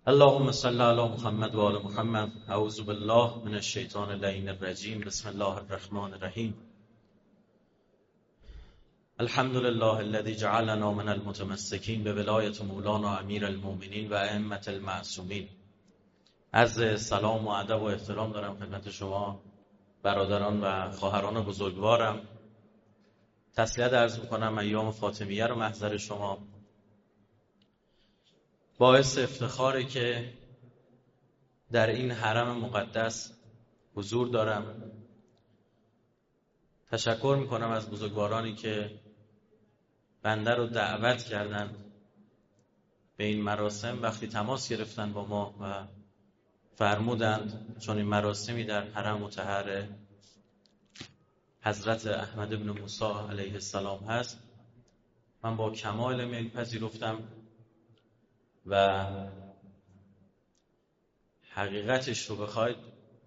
اللهم صل علی محمد و آل محمد. اعوذ بالله من الشیطان اللعین الرجیم. بسم الله الرحمن الرحیم. الحمد لله الذي جعلنا من المتمسکین بولایت مولانا امیر المؤمنین و ائمة المعصومین. عرض سلام و ادب و احترام دارم خدمت شما برادران و خواهران بزرگوارم. تسلیت عرض میکنم ایام فاطمیه رو محضر شما. باعث افتخاره که در این حرم مقدس حضور دارم. تشکر میکنم از بزرگوارانی که بنده رو دعوت کردن به این مراسم. وقتی تماس گرفتن با ما و فرمودند چون این مراسمی در حرم مطهر حضرت احمد بن موسی علیه السلام هست، من با کمال میل پذیرفتم و حقیقتش رو بخواید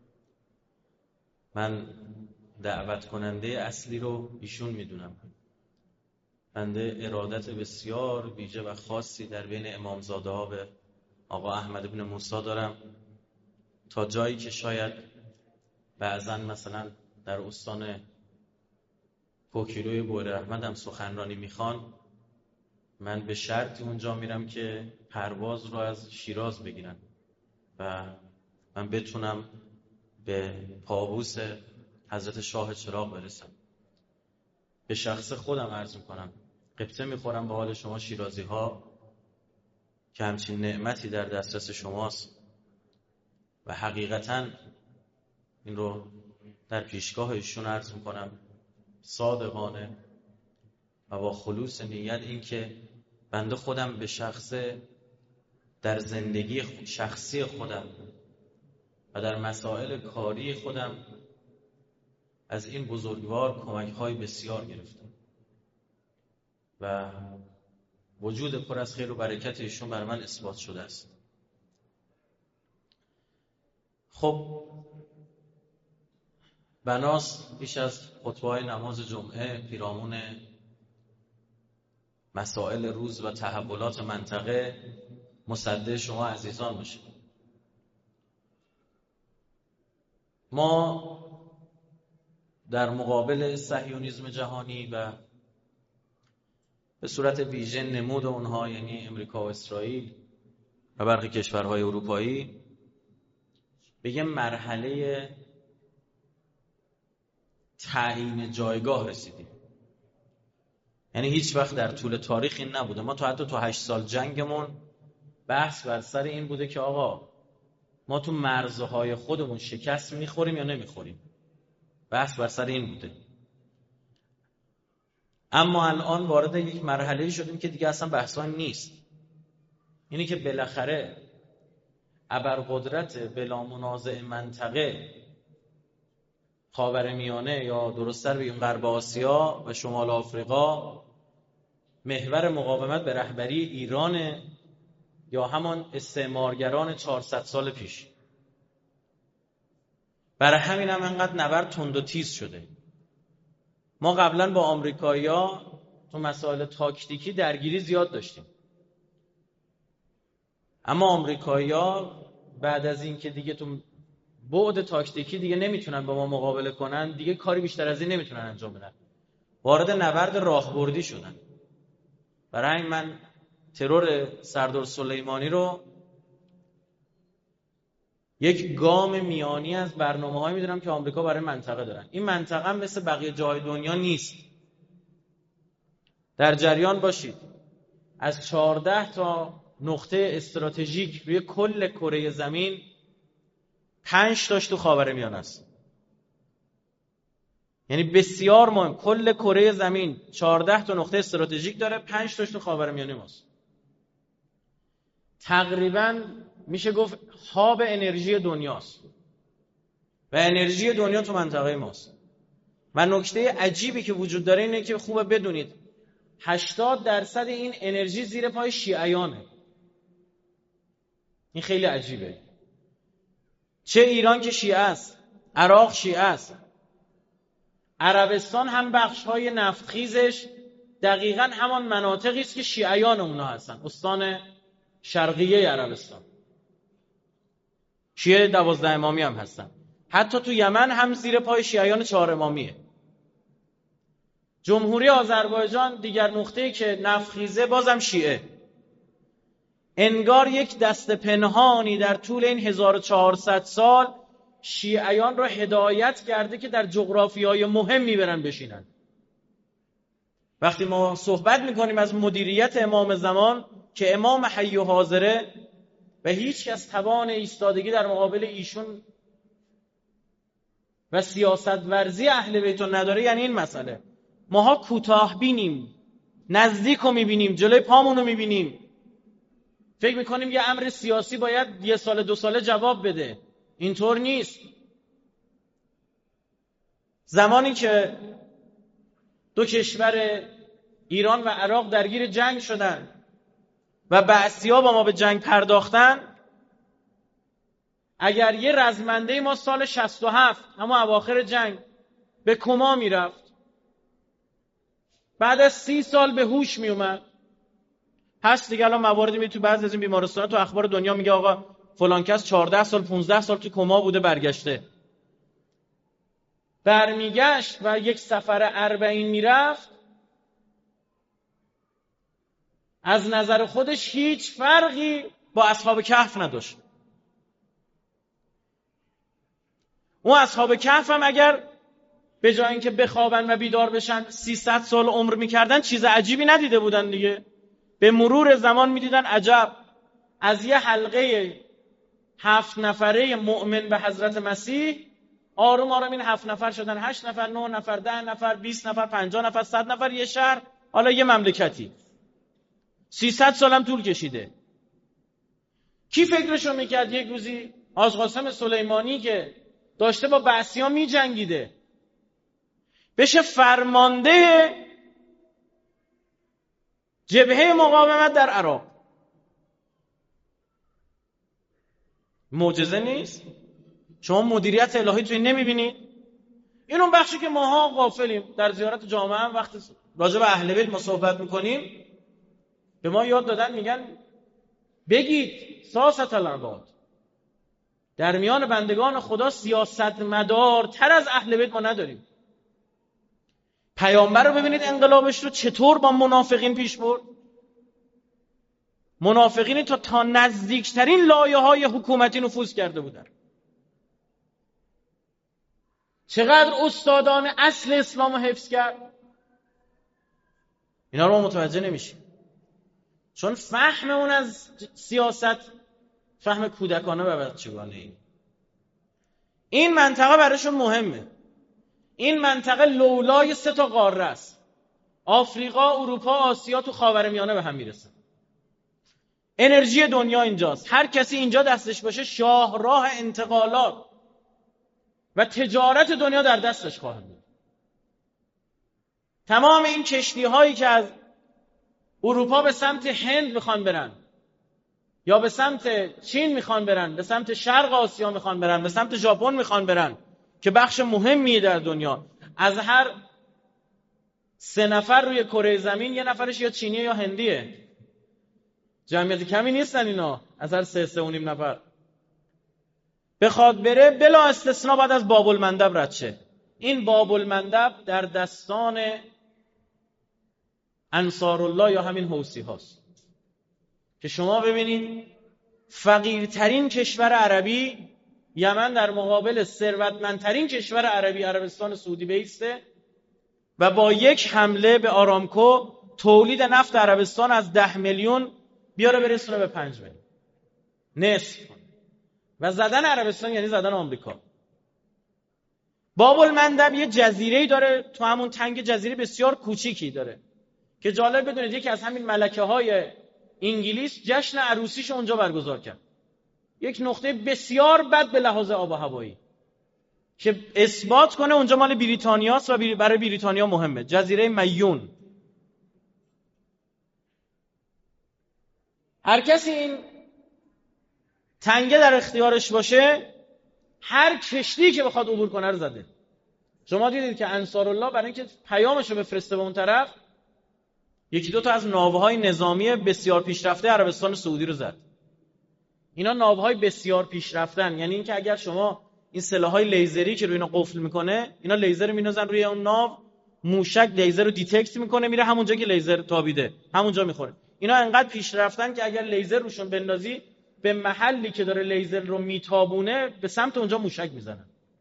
من دعوت کننده اصلی رو ایشون میدونم. بنده ارادت بسیار ویژه و خاصی در بین امامزاده ها به آقا احمد بن موسی دارم، تا جایی که شاید بعضن مثلا در استان کوکیلوی بوره احمد هم سخنرانی میخوان، من به شرطی اونجا میرم که پرواز رو از شیراز بگیرن و من بتونم به پابوس حضرت شاه چراغ برسم. به شخص خودم عرض میکنم قبطه میخورم به حال شما شیرازی ها که همچین نعمتی در دسترس شماست و حقیقتا این رو در پیشگاه ایشون عرض میکنم صادقانه و با خلوص نیت، این که بنده خودم به شخصه در زندگی شخصی خودم و در مسائل کاری خودم از این بزرگوار کمک‌های بسیار گرفتم و وجود پر از خیر و برکت ایشون بر من اثبات شده است. خب بناست پیش از خطبه‌های نماز جمعه پیرامون مسائل روز و تحولات منطقه مصدع شما عزیزان باشید. ما در مقابل صهیونیسم جهانی و به صورت ویژه نمود اونها، یعنی امریکا و اسرائیل و برخی کشورهای اروپایی، به یه مرحله تعیین جایگاه رسیدیم. یعنی هیچ وقت در طول تاریخ این نبوده. ما حتی تو 8 سال جنگمون بحث بر سر این بوده که آقا ما تو مرزهای خودمون شکست میخوریم یا نمیخوریم. بحث بر سر این بوده. اما الان وارد یک مرحله شدیم که دیگه اصلا بحث نیست. اینی که بالاخره ابرقدرت بلا منازع منطقه خاورمیانه، یا درست‌تر بگیم غرب آسیا و شمال آفریقا، محور مقاومت به رهبری ایران یا همان استعمارگران 400 سال پیش. برای همین هم انقدر نبرد تند و تیز شده. ما قبلا با آمریکایی‌ها تو مسائل تاکتیکی درگیری زیاد داشتیم، اما آمریکایی‌ها بعد از این که دیگه تو بعد تاکتیکی دیگه نمیتونن با ما مقابله کنن، دیگه کاری بیشتر از این نمیتونن انجام بدن، وارد نبرد راهبردی شدن. برای همین من ترور سردار سلیمانی رو یک گام میانی از برنامه‌هایی میدونم که آمریکا برای منطقه دارن. این منطقه هم مثل بقیه جای دنیا نیست. در جریان باشید از 14 تا نقطه استراتژیک روی کل کره زمین 5 تاش تو خاورمیانه است. یعنی بسیار مهم. کل کره زمین 14 تا نقطه استراتژیک داره، 5 تاش تو خاورمیانه ماست. تقریبا میشه گفت هاب انرژی دنیاست و انرژی دنیا تو منطقه ماست. و نکته عجیبی که وجود داره اینه که خوبه بدونید 80% این انرژی زیر پای شیعیانه. این خیلی عجیبه. چه ایران که شیعه است، عراق شیعه است، عربستان هم بخش‌های نفتخیزش دقیقاً همان مناطقی است که شیعیان اونها هستن، استان شرقیه عربستان. شیعه 12 امامی هم هستن. حتی تو یمن هم زیر پای شیعیان 4 امامیه. جمهوری آذربایجان دیگر نقطه‌ای که نفخیزه بازم شیعه. انگار یک دست پنهانی در طول این 1400 سال شیعیان را هدایت کرده که در جغرافیای مهمی برن بشینن. وقتی ما صحبت میکنیم از مدیریت امام زمان که امام حی و حاضره و هیچ کس توان ایستادگی در مقابل ایشون و سیاست ورزی اهل بیت نداره، یعنی این مسئله ماها کوتاه بینیم، نزدیک رو میبینیم، جلوی پامون رو میبینیم، فکر میکنیم یه امر سیاسی باید 1 سال 2 ساله جواب بده. اینطور نیست. زمانی که 2 کشور ایران و عراق درگیر جنگ شدن و بعثی‌ها با ما به جنگ پرداختن، اگر یه رزمنده ما سال 67 اما اواخر جنگ به کما میرفت، بعد از 30 سال به هوش می اومد، هست دیگه الان مواردی می تو بعضی از این بیمارستانا تو اخبار دنیا میگه آقا فلان کس 14 سال 15 سال تو کما بوده برگشته. برمیگشت و یک سفر 40 میرفت، از نظر خودش هیچ فرقی با اصحاب کهف نداشت. اون اصحاب کهف هم اگر به جای اینکه بخوابن و بیدار بشن 300 سال عمر میکردن، چیز عجیبی ندیده بودن دیگه. به مرور زمان میدیدن عجب، از یه حلقه 7 نفره مؤمن به حضرت مسیح آروم آروم این 7 نفر شدن 8 نفر، 9 نفر، 10 نفر، 20 نفر، 50 نفر، 100 نفر، یه شهر، حالا یه مملکتی. 300 سالم طول کشیده. کی فکرشو میکرد یک روزی حاج قاسم سلیمانی که داشته با بعثی‌ها میجنگیده بشه فرمانده جبهه مقاومت در عراق؟ معجزه نیست؟ شما مدیریت الهی توی نمیبینید؟ این اون بخشی که ماها غافلیم. در زیارت جامعه هم وقتی راجع به اهل بیت ما صحبت میکنیم به ما یاد دادن، میگن بگید سیاست العباد، در میان بندگان خدا سیاست مدار تر از اهل بیت ما نداریم. پیامبر رو ببینید انقلابش رو چطور با منافقین پیش برد. منافقینی تا نزدیکترین لایه‌های حکومتی نفوذ کرده بودن. چقدر استادان اصل اسلام رو حفظ کرد. اینا رو ما متوجه نمیشیم، چون فهم اون از سیاست فهم کودکانه و بچگانه. این منطقه براشون مهمه. این منطقه لولای 3 قاره است. آفریقا، اروپا، آسیا تو خاورمیانه به هم میرسه. انرژی دنیا اینجاست. هر کسی اینجا دستش باشه شاهراه انتقالات و تجارت دنیا در دستش خواهد بود. تمام این کشتی هایی که از اروپا به سمت هند میخوان برن، یا به سمت چین میخوان برن، به سمت شرق آسیا میخوان برن، به سمت ژاپن میخوان برن که بخش مهمیه در دنیا، از هر 3 نفر روی کره زمین 1 نفرش یا چینیه یا هندیه. جمعیت کمی نیستن اینا. از هر 3 و نیم نفر بخواد بره بلا استثناء بعد از باب المندب رد شه. این باب المندب در دستان انصار الله یا همین حوثی هاست که شما ببینید فقیرترین کشور عربی یمن در مقابل ثروتمندترین کشور عربی عربستان سعودی بیسته و با یک حمله به آرامکو تولید نفت عربستان از 10 میلیون بیاره برسونه به 5 میلیون، نصف. و زدن عربستان یعنی زدن آمریکا. باب المندب یه جزیره‌ای داره، تو همون تنگ جزیره بسیار کوچیکی داره که جالب بدونید یکی از همین ملکه‌های انگلیس جشن عروسیش اونجا برگزار کرد. یک نقطه بسیار بد به لحاظ آب و هوایی که اثبات کنه اونجا مال بریتانیاست و برای بریتانیا مهمه. جزیره میون. هر کسی این تنگه در اختیارش باشه هر کشتی که بخواد عبور کنه رو زده. شما دیدید که انصار الله برای اینکه پیامش رو بفرسته به اون طرف 1-2 تا از ناوه‌های نظامی بسیار پیشرفته عربستان سعودی رو زد. اینا ناوهای بسیار پیشرفتن، یعنی اینکه اگر شما این سلاح‌های لیزری که روی اینا قفل میکنه، اینا لیزر می‌نازن روی اون ناو، موشک لیزر رو دیتکت میکنه، میره همونجا که لیزر تابیده همونجا میخوره. اینا انقدر پیشرفتن که اگر لیزر روشون بندازی، به محلی که داره لیزر رو میتابونه به سمت اونجا موشک میزنن.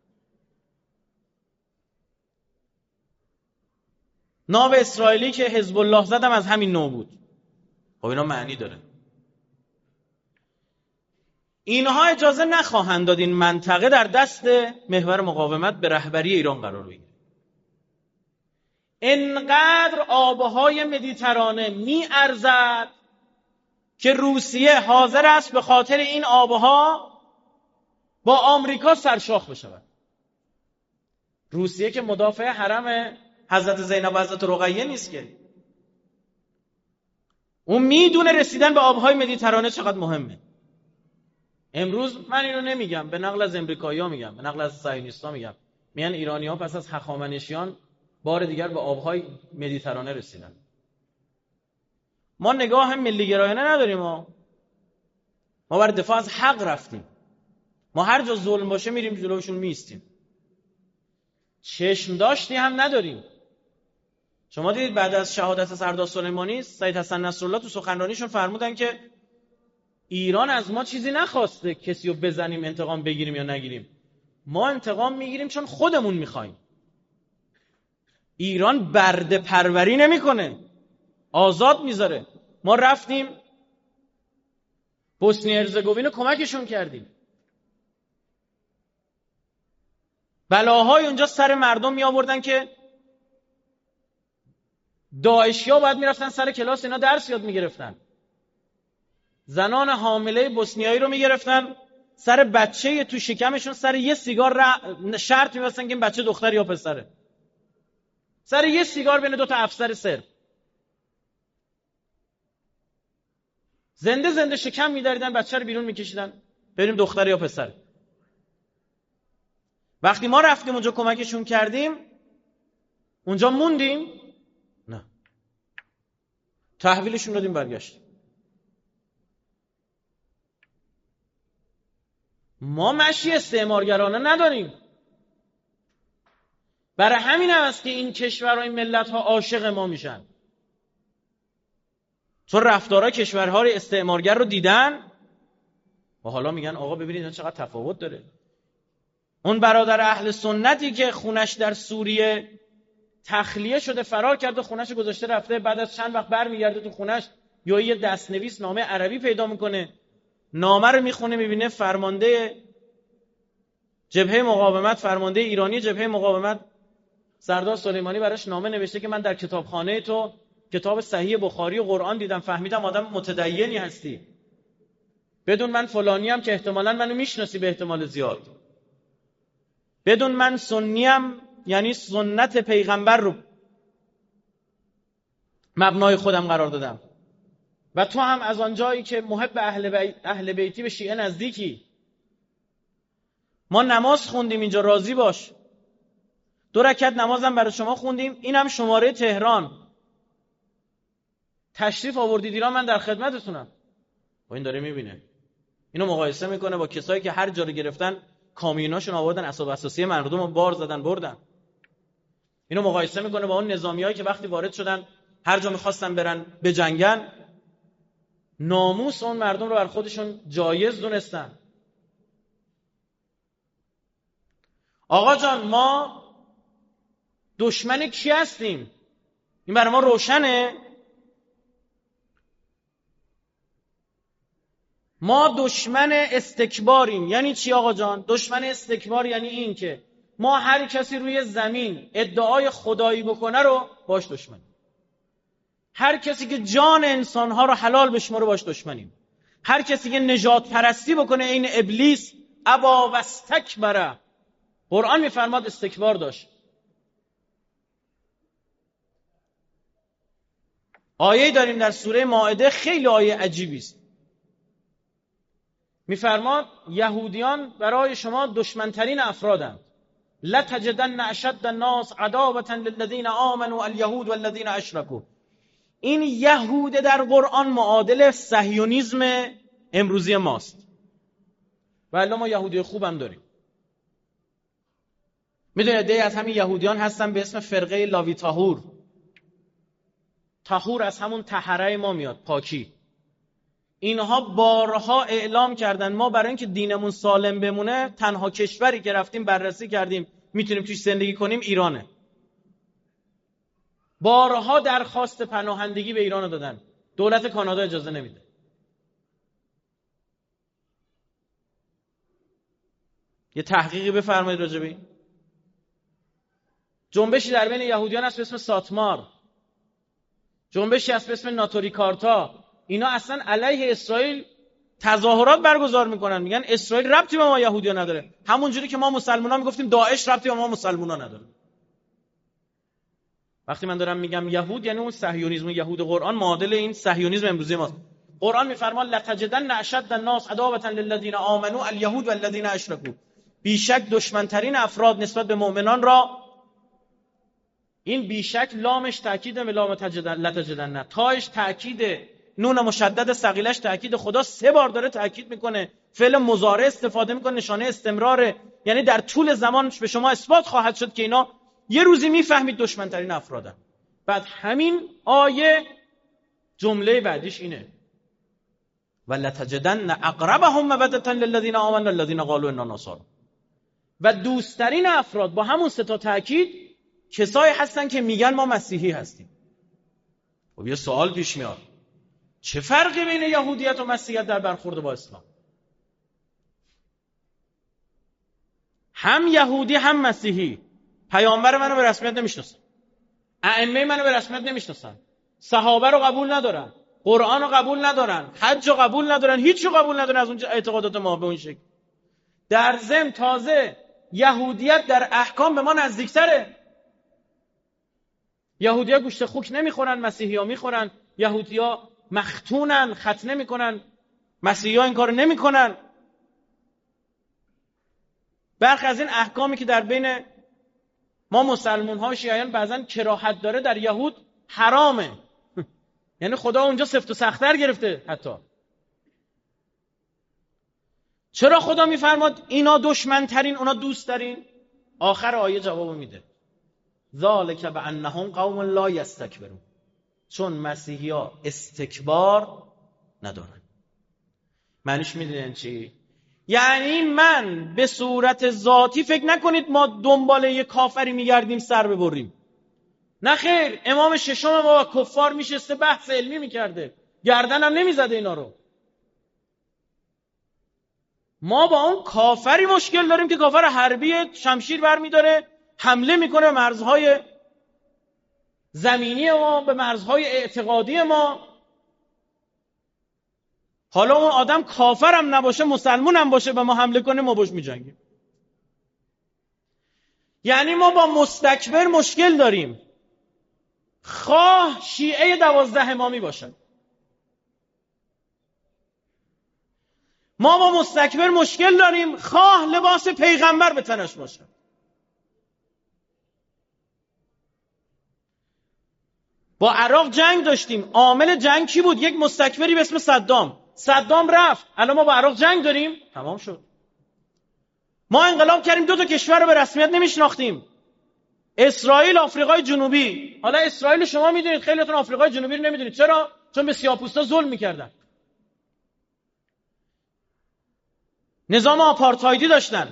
ناو اسرائیلی که حزب الله زدم از همین نوع بود. خب اینا معنی داره. اینها اجازه نخواهند داد این منطقه در دست محور مقاومت به رهبری ایران قرار بگیره. انقدر آبهای مدیترانه میارزد که روسیه حاضر است به خاطر این آبها با آمریکا سرشاخ بشود. روسیه که مدافع حرم حضرت زینب و حضرت رقیه نیست که. اون میدونه رسیدن به آبهای مدیترانه چقدر مهمه. امروز من اینو نمیگم، به نقل از امریکایی‌ها میگم، به نقل از صهیونیست‌ها میگم، میگن ایرانی‌ها پس از هخامنشیان بار دیگر به آبهای مدیترانه رسیدن. ما نگاه ملی گرایانه نداریم، ما برای دفاع از حق رفتیم. ما هر جا ظلم باشه میریم جلوشون میستیم. چشم داشتی هم نداریم. شما دیدید بعد از شهادت سردار سلیمانی سید حسن نصرالله تو سخنرانیشون فرمودن که ایران از ما چیزی نخواسته کسی رو بزنیم انتقام بگیریم یا نگیریم. ما انتقام میگیریم چون خودمون میخوایم. ایران برده پروری نمیکنه، آزاد میذاره. ما رفتیم بوسنی هرزگوین رو کمکشون کردیم. بلاهای اونجا سر مردم می آوردن که داعشیا باید میرفتن سر کلاس اینا درس یاد میگرفتن. زنان حامله بوسنیایی رو میگرفتن سر بچه تو شکمشون، سر یه سیگار شرط می‌بستن که این بچه دختر یا پسره. سر یه سیگار بین دو تا افسر سر. زنده زنده شکم می‌دریدن، بچه رو بیرون می‌کشیدن بریم دختر یا پسر. وقتی ما رفتیم اونجا کمکشون کردیم، اونجا موندیم؟ نه. تحویلشون دادیم برگشت. ما مشی استعمارگرانه نداریم. برای همین هست که این کشورها، این ملت‌ها عاشق ما میشن. چون رفتارهای کشورهای استعمارگر رو دیدن و حالا میگن آقا ببینید اینا چقدر تفاوت داره. اون برادر اهل سنتی که خونش در سوریه تخلیه شده، فرار کرده، خونش گذاشته رفته، بعد از چند وقت برمیگرده تو خونش یا یه دستنویس نامه عربی پیدا میکنه، نامه رو میخونه، میبینه فرمانده جبهه مقاومت، فرمانده ایرانی جبهه مقاومت سردار سلیمانی براش نامه نوشته که من در کتابخانه تو کتاب صحیح بخاری و قرآن دیدم، فهمیدم آدم متدینی هستی. بدون من فلانی هم که احتمالاً منو میشناسی به احتمال زیاد. بدون من سنیم، یعنی سنت پیغمبر رو مبنای خودم قرار دادم. و تو هم از آنجایی که محب اهل بیتی به شیعه نزدیکی. ما نماز خوندیم اینجا، راضی باش. 2 رکعت نمازم برای شما خوندیم، اینم شماره تهران. تشریف آوردید ایران، من در خدمتتونم. و این داره میبینه. اینو مقایسه میکنه با کسایی که هر جا رو گرفتن کامیوناشون آوردن اسباب اساسی مردم رو بار زدن بردن. اینو مقایسه میکنه با اون نظامیایی که وقتی وارد شدن هر جا میخواستن برن بجنگن، ناموس اون مردم رو بر خودشون جایز دونستن. آقا جان ما دشمن کی هستیم؟ این برای ما روشنه؟ ما دشمن استکباریم. یعنی چی آقا جان؟ دشمن استکبار یعنی این که ما هر کسی روی زمین ادعای خدایی بکنه رو باش دشمنیم. هر کسی که جان انسانها رو حلال بشماره باش دشمنیم. هر کسی که نجات پرستی بکنه این ابلیس ابا و استکبر. قرآن میفرماد استکبار داشت. آیه داریم در سوره مائده، خیلی آیه عجیبی است. میفرماد یهودیان برای شما دشمنترین افرادند. لتجدن اشد الناس عداوة للذین آمنوا اليهود والذین اشركوا. این یهود در قرآن معادل صهیونیسم امروزی ماست. ولی ما یهودی خوبم داریم. میدونید عده‌ای از همین یهودیان هستن به اسم فرقه لاوی طاهور. طاهور از همون طهره ما میاد، پاکی. اینها بارها اعلام کردن ما برای اینکه دینمون سالم بمونه تنها کشوری که رفتیم بررسی کردیم میتونیم توش زندگی کنیم ایرانه. بارها درخواست پناهندگی به ایران دادن، دولت کانادا اجازه نمیده. یه تحقیقی بفرمایید راجع به این. جنبشی در بین یهودیان هست به اسم ساتمار، جنبشی هست به اسم ناتوری کارتا. اینا اصلا علیه اسرائیل تظاهرات برگزار میکنن، میگن اسرائیل ربطی به ما یهودیا نداره، همونجوری که ما مسلمان‌ها میگفتیم داعش ربطی به ما مسلمان‌ها نداره. وقتی من دارم میگم یهود یعنی اون صهیونیسم، یهود قرآن معادل این صهیونیسم امروزی ماست. قرآن میفرماد لتجدن اشد الناس عداوة للذین آمنوا اليهود والذین اشرکوا. بیشک دشمنترین افراد نسبت به مؤمنان را، این بیشک لامش تاکید به لام لتجدن، نه تاش تاکید، نون مشدد ثقیلش تاکید خدا 3 بار داره تاکید میکنه، فعل مضارع استفاده میکنه، نشانه استمراره، یعنی در طول زمان به شما اثبات خواهد شد که اینا یه روزی میفهمید دشمنترین افرادن. بعد همین آیه جمله بعدیش اینه ولتجدن اقربهم مودة للذین آمنوا الذین قالوا اننا نصارى. و دوستترین افراد با همون 3 تا تاکید کسایی هستن که میگن ما مسیحی هستیم. خب یه سوال پیش میاد، چه فرقی بین یهودیت و مسیحیت در برخورد با اسلام؟ هم یهودی هم مسیحی پیامبر منو به رسمیت نمیشناسن، ائمه منو به رسمیت نمیشناسن، صحابه رو قبول ندارن، قرآن رو قبول ندارن، حج رو قبول ندارن، هیچ رو قبول ندارن از اون اعتقادات ما به اون شکل. در ضمن تازه یهودیت در احکام به ما نزدیکتره. یهودی‌ها گوشت خوک نمیخورن، مسیحی‌ها میخورن. یهودی‌ها مختونن، ختنه میکنن، مسیحی‌ها این کارو نمیکنن. برخی از این احکامی که در بین ما مسلمان‌ها و شیعیان بعضن کراهت داره در یهود حرامه. یعنی خدا اونجا سفت و سخت‌تر گرفته. حتی چرا خدا میفرماد اینا دشمن‌ترین اونا دوست‌ترین؟ آخر آیه جواب میده ذالک بانهم قوم لا یستکبرون. چون مسیحی‌ها استکبار ندارن. معنیش میدونین چی؟ یعنی من به صورت ذاتی فکر نکنید ما دنبال یه کافری میگردیم سر ببریم. نه خیر، امام ششم ما با کفار میشسته بحث علمی میکرده، گردن هم نمیزده اینا رو. ما با اون کافری مشکل داریم که کافر حربی شمشیر برمیداره حمله میکنه به مرزهای زمینی ما، به مرزهای اعتقادی ما. حالا اون آدم کافر هم نباشه، مسلمون هم باشه، به ما حمله کنه ما باش میجنگیم. یعنی ما با مستکبر مشکل داریم، خواه شیعه 12 امامی باشد. ما با مستکبر مشکل داریم، خواه لباس پیغمبر به تنش باشد. با عراق جنگ داشتیم، عامل جنگ کی بود؟ یک مستکبری به اسم صدام رفت. الان ما با عراق جنگ داریم، تمام شد. ما انقلاب کردیم، 2 تا کشور رو به رسمیت نمیشناختیم، اسرائیل، آفریقای جنوبی. حالا اسرائیل شما میدونید، خیلیاتون آفریقای جنوبی رو نمیدونید. چرا؟ چون به سیاه‌پوستا ظلم میکردن، نظام آپارتایدی داشتن.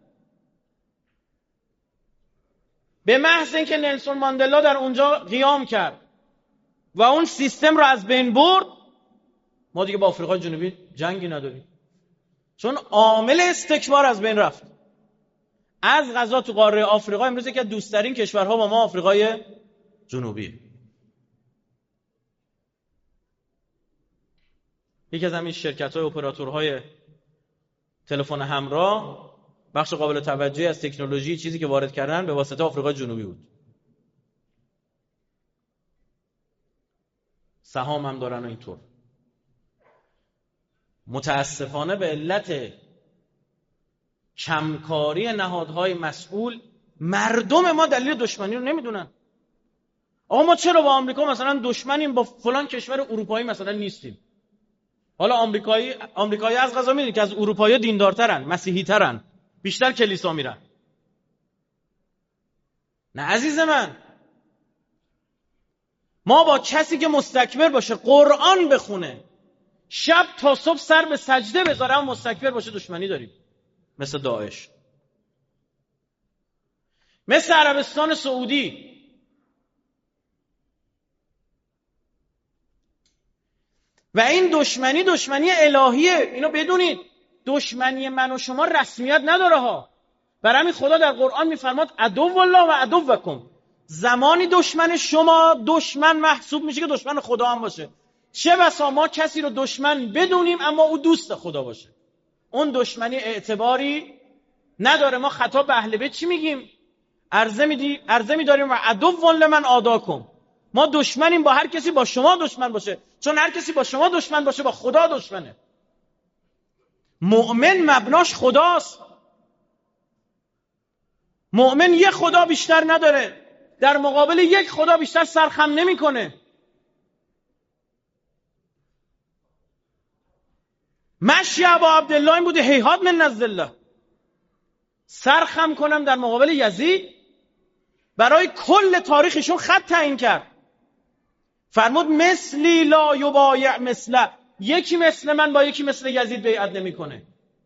به محض اینکه نلسون ماندلا در اونجا قیام کرد و اون سیستم رو از بین برد، ما دیگه با آفریقای جنوبی جنگی نداریم، چون عامل استکبار از بین رفت. از قضا تو قاره آفریقا امروز یکی از دوست‌ترین کشورها با ما آفریقای جنوبی. یکی از همین شرکت‌های اپراتورهای تلفن همراه بخش قابل توجهی از تکنولوژی چیزی که وارد کردن به واسطه آفریقای جنوبی بود. سهام هم دارن و اینطور. متاسفانه به علت کمکاری نهادهای مسئول مردم ما دلیل دشمنی رو نمیدونن. آقا ما چرا با آمریکا مثلا دشمنیم، با فلان کشور اروپایی مثلا نیستیم؟ حالا آمریکایی از قضا میدونید که از اروپایی دیندارترن، مسیحی‌ترن، بیشتر کلیسا میرن. نه عزیز من، ما با کسی که مستکبر باشه، قرآن بخونه، شب تا صبح سر به سجده بذاره، اما مستکبر باشه، دشمنی داریم. مثل داعش، مثل عربستان سعودی. و این دشمنی الهیه. اینو بدونید، دشمنی من و شما رسمیت نداره ها. برای همین خدا در قرآن میفرماد عدو الله و عدوکم. زمانی دشمن شما دشمن محسوب میشه که دشمن خدا هم باشه. چه بسا ما کسی رو دشمن بدونیم اما او دوست خدا باشه، اون دشمنی اعتباری نداره. ما خطاب به اهل بیت چی میگیم؟ عرضه می‌داریم و عدو لمن عاداکم. ما دشمنیم با هر کسی با شما دشمن باشه، چون هر کسی با شما دشمن باشه با خدا دشمنه. مؤمن مبناش خداست. مؤمن یک خدا بیشتر نداره، در مقابل یک خدا بیشتر سرخم نمیکنه. مشی ابا عبدالله این بوده، هیهات من نزد الله. سرخم کنم در مقابل یزید. برای کل تاریخشون خط تعیین کرد، فرمود مثلی لا یبایع مثله. یکی مثل من با یکی مثل یزید بیعت نمیکنه.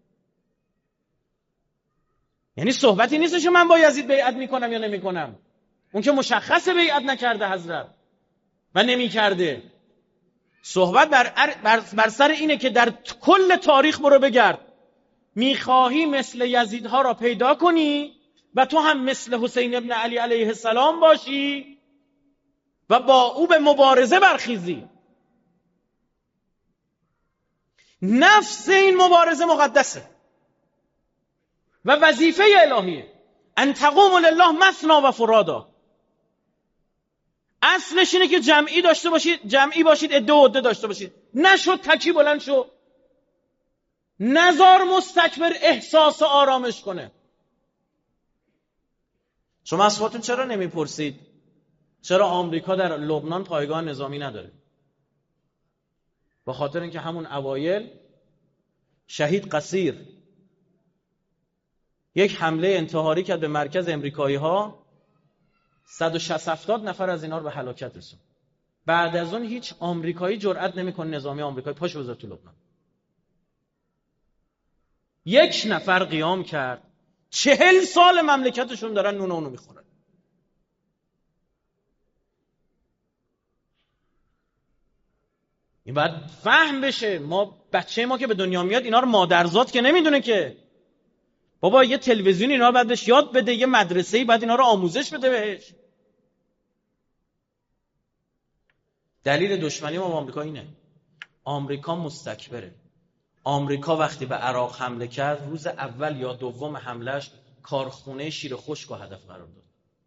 یعنی صحبتی نیستش که من با یزید بیعت میکنم یا نمیکنم، اون که مشخصه بیعت نکرده حضرت و نمیکرده. صحبت بر سر اینه که در کل تاریخ برو بگرد، میخواهی مثل یزیدها را پیدا کنی و تو هم مثل حسین ابن علی علیه السلام باشی و با او به مبارزه برخیزی. نفس این مبارزه مقدسه و وظیفه الهیه. ان تقوموا لله مثنی و فرادا. اصلش اینه که جمعی باشید، عده و عده داشته باشید. نشد تکی بلند شو، نزار مستکبر احساس آرامش کنه. شما از خودتون چرا نمیپرسید چرا آمریکا در لبنان پایگاه نظامی نداره؟ با خاطر اینکه همون اوایل شهید قصیر یک حمله انتحاری کرد به مرکز امریکایی ها، 160-70 نفر از اینا رو به هلاکت رسوند. بعد از اون هیچ آمریکایی جرئت نمیکنه نظامی آمریکایی پاشو بذاره تو لبنان. یک نفر قیام کرد، 40 سال مملکتشون دارن نون اونو میخورن. این باید فهم بشه. بچه ما که به دنیا میاد اینا رو مادرزاد که نمیدونه که بابا یه تلویزیون اینا رو باید بهش یاد بده، یه مدرسه‌ای باید اینا رو آموزش بده بهش. دلیل دشمنی ما با آمریکا اینه. آمریکا مستکبره. آمریکا وقتی به عراق حمله کرد، روز اول یا دوم حملهش کارخونه شیر خشک رو هدف قرار داد.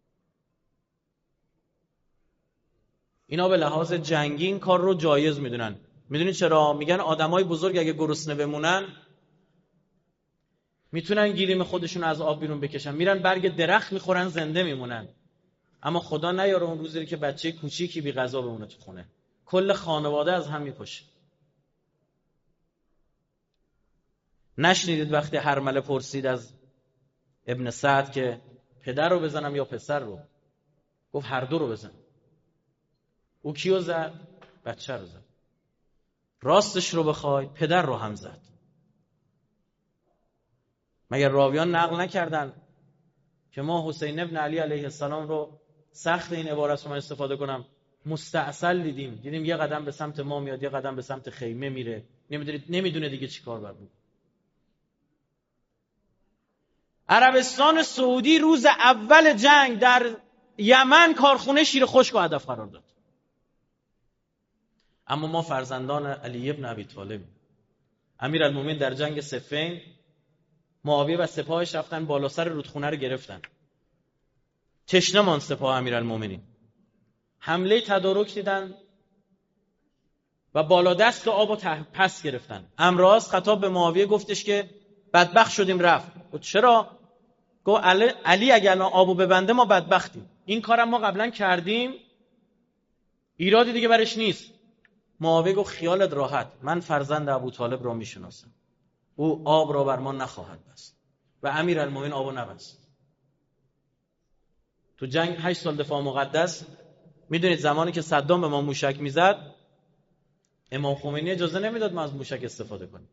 اینا به لحاظ جنگی این کار رو جایز میدونن. میدونید چرا؟ میگن آدمای بزرگ اگه گرسنه بمونن میتونن گیریم خودشون از آب بیرون بکشن، میرن برگ درخت میخورن زنده میمونن. اما خدا نیاره اون روزی که بچه کوچیکی بی غذا بمونه تو خونه، کل خانواده از هم میپاشه. نشنیدید وقتی هرمله پرسید از ابن سعد که پدر رو بزنم یا پسر رو؟ گفت هر دو رو بزن. او کیو زد؟ بچه رو زد. راستش رو بخوای پدر رو هم زد. مگر راویان نقل نکردن که ما حسین ابن علی علیه السلام رو، سخت این عبارت رو من استفاده کنم، مستعسل دیدیم یه قدم به سمت ما میاد، یه قدم به سمت خیمه میره، نمیدونه دیگه چی کار باید بود. عربستان سعودی روز اول جنگ در یمن کارخونه شیر خشک رو هدف قرار داد. اما ما فرزندان علی ابن ابی طالب، امیرالمومنین در جنگ صفین، معاویه و سپاهش رفتن بالا سر رودخونه رو گرفتن. تشنه ماند سپاه امیرالمومنین. حمله تدارک دیدن و بالا دست آب پس گرفتن. امراض خطاب به معاویه گفتش که بدبخت شدیم رفت. گفت چرا؟ گفت علی اگر الان آبو ببنده ما بدبختیم. این کارم ما قبلا کردیم، ایرادی دیگه برش نیست. معاویه گفت خیالت راحت، من فرزند ابوطالب را میشناسم، او آب را بر ما نخواهد بست. و امیرالمومنین آبو نبست. تو جنگ 8 سال دفاع مقدس، میدونید زمانی که صدام به ما موشک میزد، امام خمینی اجازه نمیداد ما از موشک استفاده کنیم.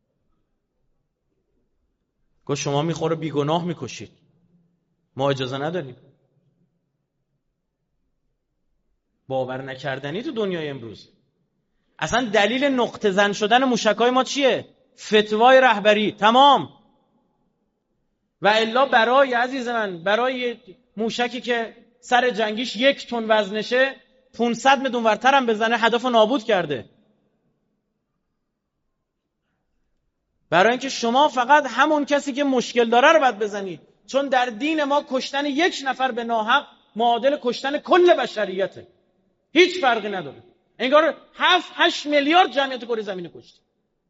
گفت شما میخوره بیگناه میکشید، ما اجازه نداریم. باور نکردنی تو دنیای امروز. اصلا دلیل نقطه زن شدن موشکای ما چیه؟ فتوای رهبری. تمام. و الا برای عزیز من، برای موشکی که سر جنگیش 1 تن وزنشه 500 متر اونورتر هم بزنه هدف رو نابود کرده. برای اینکه شما فقط همون کسی که مشکل داره رو باید بزنید، چون در دین ما کشتن 1 نفر به ناحق معادل کشتن کل بشریته. هیچ فرقی نداره. انگار 7-8 میلیارد جمعیت کره زمین کشت.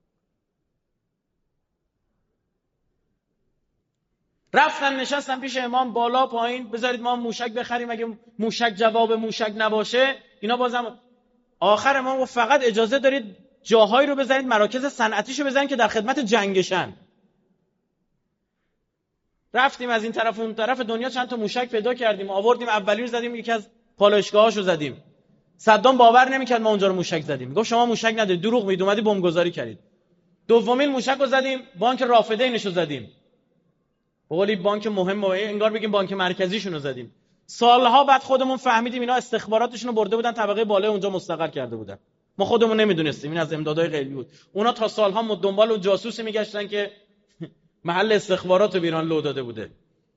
رفتن نشستن پیش امام بالا پایین، بذارید ما موشک بخریم، اگه موشک جواب موشک نباشه اینا بازم. آخر ما فقط اجازه دارید جاهایی رو بزنید، مراکز صنعتیشو بزنید که در خدمت جنگشن. رفتیم از این طرف اون طرف دنیا چند تا موشک پیدا کردیم، آوردیم، اولی رو زدیم، یکی از پالایشگاهاشو زدیم. صدام باور نمیکرد ما اونجا رو موشک زدیم. میگفت شما موشک ندارید، دروغ میگید، اومدی بمبگذاری کردید. دومین موشک رو زدیم، بانک رافدینشو زدیم. بقولی بانک مهم، انگار بگیم بانک مرکزیشون رو زدیم. سالها بعد خودمون فهمیدیم اینا استخباراتشون رو برده بودن طبقه بالا اونجا مستقر کرده بودن. ما خودمون نمیدونستیم، این از امدادهای غیبی بود. اونا تا سالها دنبال اون جاسوسی میگشتن که محل استخبارات ایران لو داده بوده.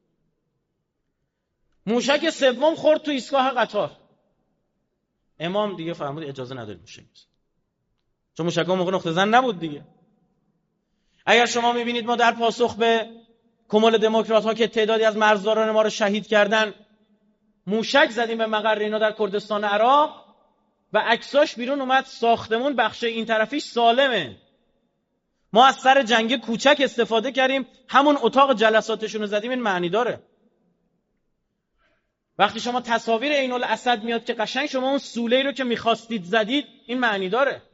موشک سوم خورد تو ایستگاه قطار. امام دیگه فرمود اجازه ندارید موشک بزنید، چون موشک‌ها موقع نقطه زن نبود دیگه. اگر شما میبینید ما در پاسخ به کمال دموکرات‌ها که تعدادی از مرزداران ما رو شهید کردن، موشک زدیم به مقر اینا در کردستان عراق و عکساش بیرون اومد، ساختمون بخش این طرفیش سالمه. ما از سر جنگ کوچک استفاده کردیم، همون اتاق جلساتشون رو زدیم. این معنی داره. وقتی شما تصاویر عین الاسد میاد که قشنگ شما اون سوله‌ای رو که میخواستید زدید، این معنی داره.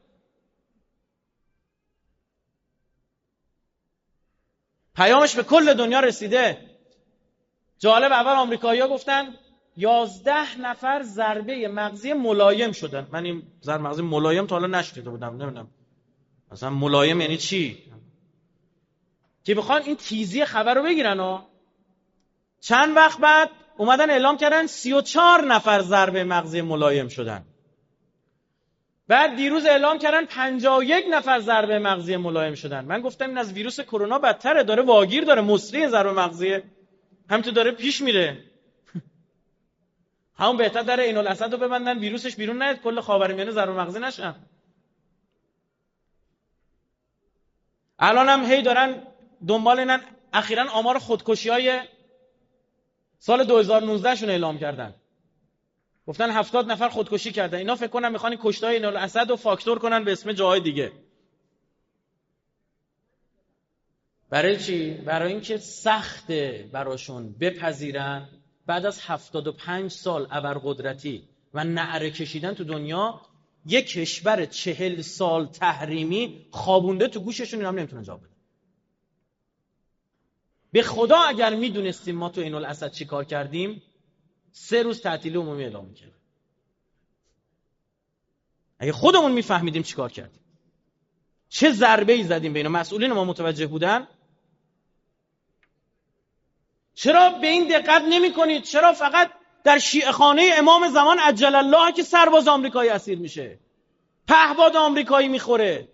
پیامش به کل دنیا رسیده. جالب، اول آمریکایی‌ها گفتن 11 نفر ضربه مغزی ملایم شدن. من این ضربه مغزی ملایم تا حالا نشنیده بودم، نمیدونم مثلا ملایم یعنی چی، که بخوان این تیزی خبر رو بگیرن. چند وقت بعد اومدن اعلام کردن 34 نفر ضربه مغزی ملایم شدن. بعد دیروز اعلام کردن 51 نفر ضربه مغزی ملایم شدن. من گفتم این از ویروس کرونا بدتره، داره واگیر، داره مصری ضربه مغزی همینطور داره پیش میره. همون بهتر در عین الاسد رو ببندن، ویروسش بیرون نیاد، کل خاورمیانه ضربه مغزی نشن. الان هم هی دارن دنبال اینن. اخیراً آمار خودکشی‌های سال 2019 شون اعلام کردن، گفتن 70 نفر خودکشی کردن. اینا فکر کنم میخوان کشتای عین الاسد رو فاکتور کنن به اسم جاهای دیگه. برای چی؟ برای اینکه سخته براشون بپذیرن بعد از 75 سال ابرقدرتی و نعره کشیدن تو دنیا، یک کشور 40 سال تحریمی خوابونده تو گوششون، اینا هم نمیتونن جواب بدن. به خدا اگر میدونستیم ما تو عین الاسد چی کار کردیم، 3 روز تعطیلی عمومی اعلام میکردیم. اگه خودمون میفهمیدیم چی کار کردیم، چه ضربه‌ای زدیم به اینا، مسئولین ما متوجه بودن. چرا به این دقت نمی کنید؟ چرا فقط در شیعه خانه امام زمان عجل الله که سرباز آمریکایی اسیر میشه، پهباد آمریکایی میخوره؟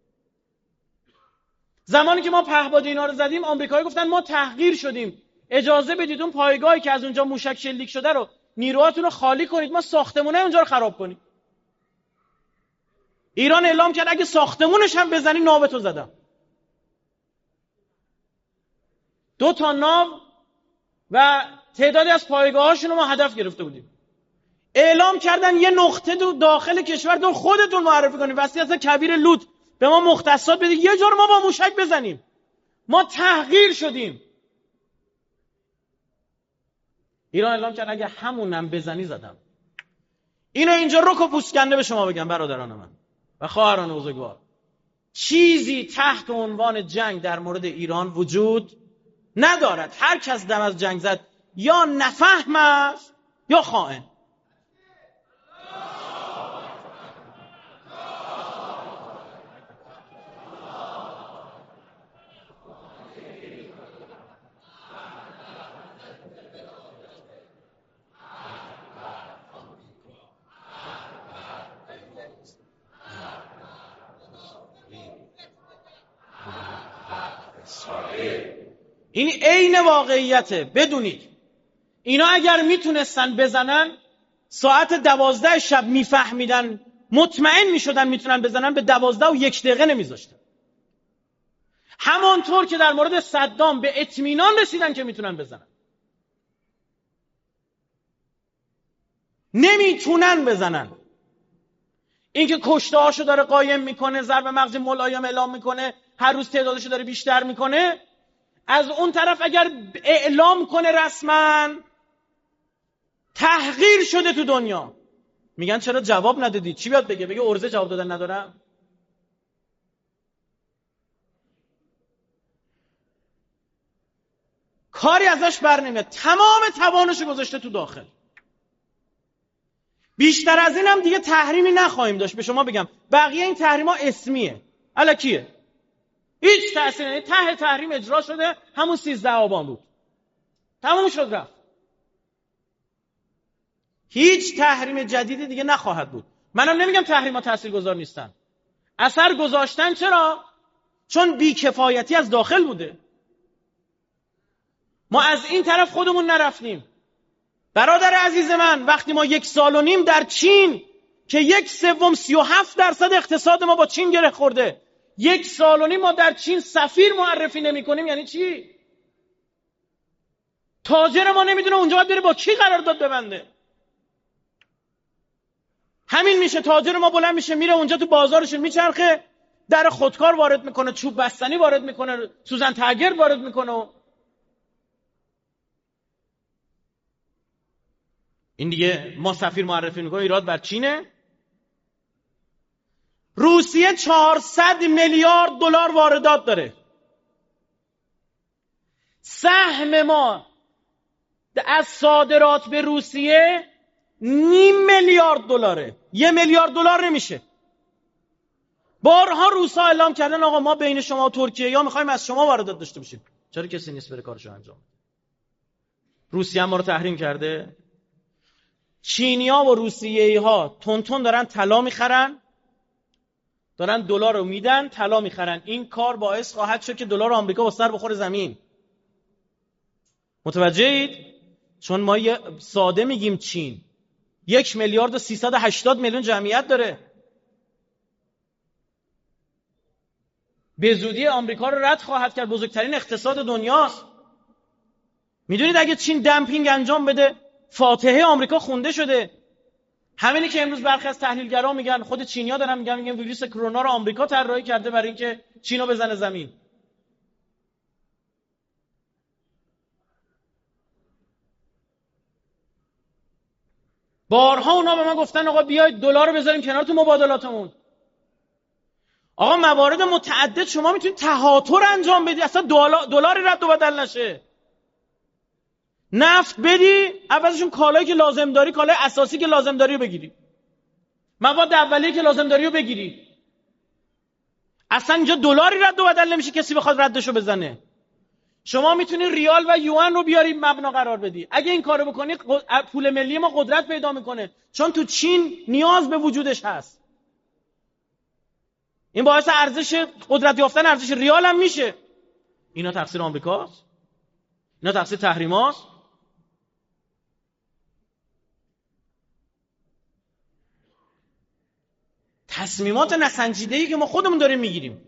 زمانی که ما پهباد اینا رو زدیم، آمریکایی گفتن ما تحقیر شدیم، اجازه بدید اون پایگاهی که از اونجا موشک شلیک شده رو نیروهاتون رو خالی کنید، ما ساختمونه اونجا رو خراب کنیم. ایران اعلام کرد اگه ساختمونش هم بزنی ناوتو زدم. 2 تا ناو و تعدادی از پایگاهاشون رو ما هدف گرفته بودیم. اعلام کردن یه نقطه داخل کشور دور خودتون معرفی کنید، وصیت کبیر لوط به ما مختصات بدید، یه جور ما با موشک بزنیم. ما تحقیر شدیم. ایران اعلام کرد اگه همونم بزنی زدم. اینو اینجا رک و پوسکنده به شما بگم برادران من، و خواهران بزرگوار، چیزی تحت عنوان جنگ در مورد ایران وجود ندارد. هر کس دم از جنگ زد یا نفهم است یا خائن. این عین واقعیته. بدونید اینا اگر میتونستن بزنن ساعت 12 شب میفهمیدن، مطمئن میشدن میتونن بزنن، به 12:01 نمیذاشتن. همانطور که در مورد صدام به اطمینان رسیدن که میتونن بزنن، نمیتونن بزنن. اینکه کشته هاشو داره قایم میکنه، ضرب مغز ملایم اعلام میکنه، هر روز تعدادشو داره بیشتر میکنه، از اون طرف اگر اعلام کنه رسما تحقیر شده تو دنیا، میگن چرا جواب ندادید؟ چی بیاد بگه؟ بگه عرضه جواب دادن ندارم. کاری ازش بر نمیاد. تمام توانشو گذاشته تو داخل. بیشتر از این هم دیگه تحریمی نخواهیم داشت. به شما بگم بقیه این تحریما اسمیه، الکیه، هیچ تأثیری نیست. ته تحریم اجرا شده، همون 13 آبان بود، تموم شد رفت. هیچ تحریم جدیدی دیگه نخواهد بود. منم نمیگم تحریما تاثیرگذار نیستن، اثر گذاشتن. چرا؟ چون بیکفایتی از داخل بوده. ما از این طرف خودمون نرفتیم. برادر عزیز من، وقتی ما 1.5 سال در چین که 1/3 37% اقتصاد ما با چین گره خورده، 1.5 سال ما در چین سفیر معرفی نمی کنیم، یعنی چی؟ تاجر ما نمیدونه اونجا باید بره با کی قرارداد ببنده. همین میشه تاجر ما بلند میشه میره اونجا تو بازارش میچرخه، در خودکار وارد میکنه، چوب بستنی وارد میکنه، سوزن تگرد وارد میکنه. این دیگه ما سفیر معرفی میکنه، ایراد بر چینه. روسیه 400 میلیارد دلار واردات داره. سهم ما از صادرات به روسیه 0.5 میلیارد دلاره. 1 میلیارد دلار نمیشه. بارها روسا اعلام کردن آقا ما بین شما و ترکیه یا میخوایم از شما واردات داشته باشیم. چرا کسی نیست بره کارشو انجام؟ روسیه هم ما رو تحریم کرده. چینی‌ها و روسیه‌ای‌ها تون دارن طلا میخرن، دارن دلار رو میدن، طلا میخرن. این کار باعث خواهد شد که دلار آمریکا با سر بخوره زمین. متوجهید؟ چون ما ساده میگیم چین 1,380,000,000 جمعیت داره. به زودی آمریکا رو رد خواهد کرد. بزرگترین اقتصاد دنیاست. میدونید اگه چین دمپینگ انجام بده فاتحه آمریکا خونده شده. همینی که امروز برخی از تحلیلگران میگن، خود چینی‌ها دارن میگن ویروس کرونا رو آمریکا طراحی کرده برای اینکه چینو بزنه زمین. بارها اونا به من گفتن آقا بیاید دلار رو بذاریم کنار تو مبادلاتمون. آقا موارد متعدد شما میتونید تهاتر انجام بدی، اصلا دلاری رد و بدل نشه. نفت بدی، عوضشون کالایی که لازم داری، کالای اساسی که لازم داری رو بگیری، مواد اولیه که لازم داری رو بگیری. اصلا اینجا دلاری رد و بدل نمیشه کسی بخواد ردشو بزنه. شما میتونی ریال و یوان رو بیاری مبنا قرار بدی. اگه این کارو بکنی پول ملی ما قدرت پیدا میکنه، چون تو چین نیاز به وجودش هست. این باعث ارزش قدرت یافتن ارزش ریال هم میشه. اینا تقصیر آمریکاست؟ اینا تقصیر تحریماست؟ تصمیمات نسنجیده‌ای که ما خودمون داریم میگیریم.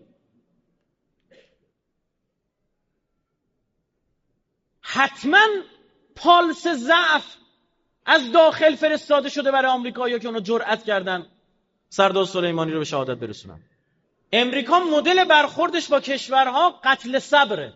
حتما پالس ضعف از داخل فرستاده شده برای آمریکایی‌ها که اونا جرأت کردن سردار سلیمانی رو به شهادت برسونن. امریکا مدل برخوردش با کشورها قتل صبره.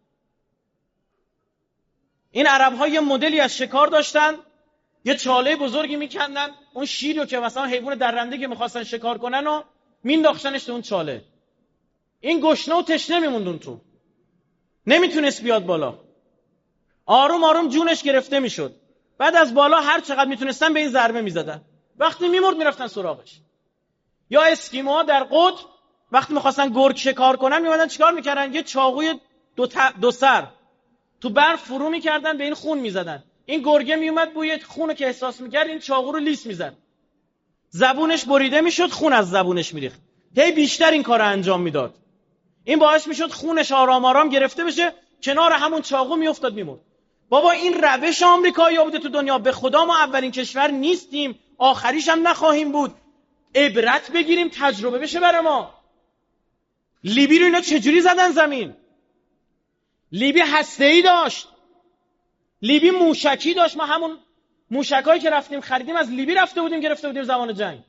این عرب‌ها یه مدلی از شکار داشتن، یه چاله بزرگی میکندن، اون شیر رو که مثلا حیوان درنده که میخواستن شکار کنن و مینداختنش تو اون چاله. این گشنه و تشنه میموندون تو، نمیتونست بیاد بالا. آروم آروم جونش گرفته میشد. بعد از بالا هر چقدر میتونستن به این ضربه میزدن. وقتی میمرد میرفتن سراغش. یا اسکیموها در قطب وقتی میخواستن گرگ شکار کنن میمدن چیکار میکردن؟ یه چاقوی دو سر تو برف فرو میکردن، به این خون میزدن. این گرگه میومد بوی خونو که احساس میکرد این چاقو رو لیس میزد، زبونش بریده میشد، خون از زبونش میریخت. هی بیشتر این کارو انجام میداد. این باعث میشد خونش آرام آرام گرفته بشه، کنار همون چاقو میافتاد میمرد. بابا این روش آمریکایی‌ها بوده تو دنیا. به خدا ما اولین کشور نیستیم، آخریش هم نخواهیم بود. عبرت بگیریم، تجربه بشه برای ما. لیبی رو اینا چجوری زدن زمین؟ لیبی هسته‌ای داشت، لیبی موشکی داشت. ما همون موشکایی که رفتیم خریدیم از لیبی رفته بودیم گرفته بودیم زمان جنگ.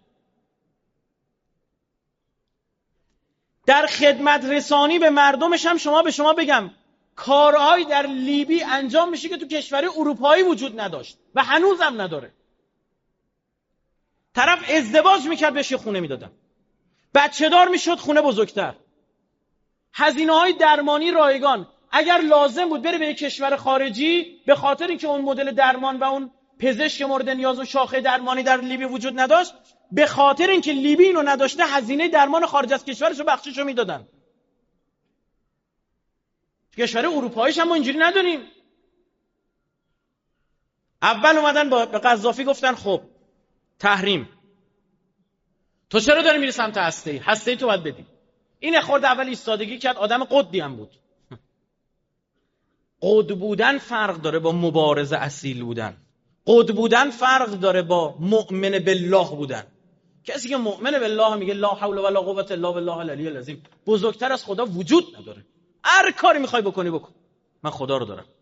در خدمت رسانی به مردمش هم به شما بگم کارهایی در لیبی انجام میشه که تو کشور اروپایی وجود نداشت و هنوزم نداره. طرف ازدواج میکرد بهش خونه میدادن، بچه دار میشد خونه بزرگتر، هزینه‌های درمانی رایگان. اگر لازم بود بره به یک کشور خارجی به خاطر اینکه اون مدل درمان و اون پزشک مورد نیاز و شاخه درمانی در لیبی وجود نداشت، به خاطر اینکه لیبی اینو نداشته هزینه درمان خارج از کشورشو بخششو میدادن. کشور اروپاییش هم ما اینجوری نداریم. اول اومدن به قذافی گفتن خب تحریم، تو چرا داری میری سمت هسته‌ای؟ هسته‌ای تو باید بدی. این خورد اول ایستادگی کرد، آدم قدی هم بود. قد بودن فرق داره با مبارز اصیل بودن. قد بودن فرق داره با مؤمن بالله بودن. کسی که مؤمن بالله میگه لا حول ولا قوة الا بالله العلی العظیم، بزرگتر از خدا وجود نداره. هر کاری میخوای بکنی بکن، من خدا رو دارم.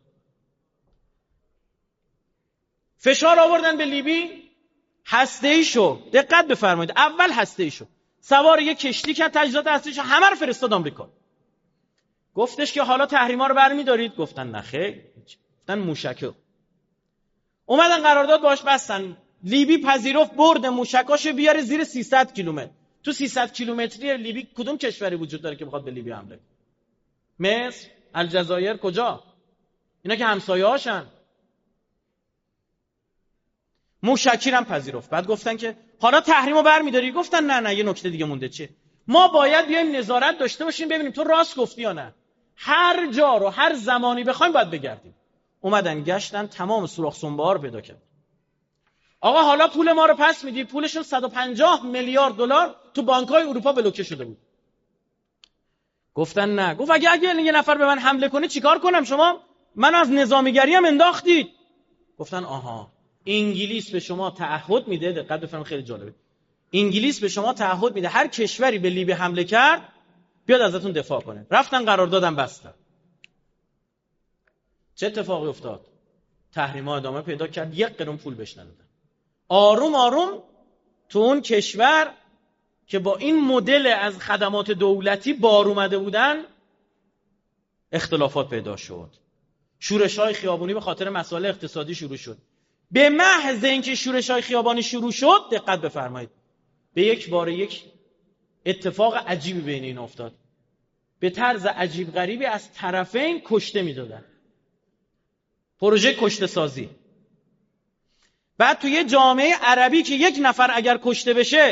فشار آوردن به لیبی، هسته‌ای شو. دقت بفرمایید، اول هسته‌ای شو. سوار یک کشتی که تجهیزات هسته‌ایش همه رو فرستاد آمریکا. گفتش که حالا تحریما رو برمی‌دارید؟ گفتن نه خیر. گفتن موشکو. اومدن قرارداد باش بستن. لیبی پذیرفت برد موشکاشو بیاره زیر 300 کیلومتر. تو 300 کیلومتری لیبی کدوم کشوری وجود داره که بخواد به لیبی حمله کنه؟ مصر، الجزایر، کجا؟ اینا که همسایه‌هاشن. موشکی هم پذیرفت. بعد گفتن که حالا تحریمو برمی‌داری؟ گفتن نه یه نکته دیگه مونده. چه؟ ما باید بیایم نظارت داشته باشیم ببینیم تو راست گفتی یا نه. هر جا رو هر زمانی بخوایم باید بگردیم. اومدن گشتن، تمام سوراخ سنبه‌ها رو پیدا کردن. آقا حالا پول ما رو پس میدی؟ پولشون 150 میلیارد دلار تو بانک‌های اروپا بلوکه شده بود. گفتن نه. گفت اگه یه نفر به من حمله کنه چیکار کنم؟ شما منو از نظامیگری هم انداختید. گفتن آها، انگلیس به شما تعهد میده. دقت بفرمایید، خیلی جالبه. انگلیس به شما تعهد میده هر کشوری به لیبی حمله کرد بیاد ازتون دفاع کنه. رفتن قراردادم بستن. چه اتفاقی افتاد؟ تحریم‌ها ادامه پیدا کرد، 1 قرون پول بهش ندادن. آروم آروم تو اون کشور که با این مدل از خدمات دولتی بار اومده بودن اختلافات پیدا شد. شورش‌های خیابانی به خاطر مسائل اقتصادی شروع شد. به محض اینکه شورش‌های خیابانی شروع شد، دقت بفرمایید، به یک بار یک اتفاق عجیبی بین این افتاد. به طرز عجیب غریبی از طرفین کشته می‌دادن. پروژه کشته سازی. بعد توی جامعه عربی که یک نفر اگر کشته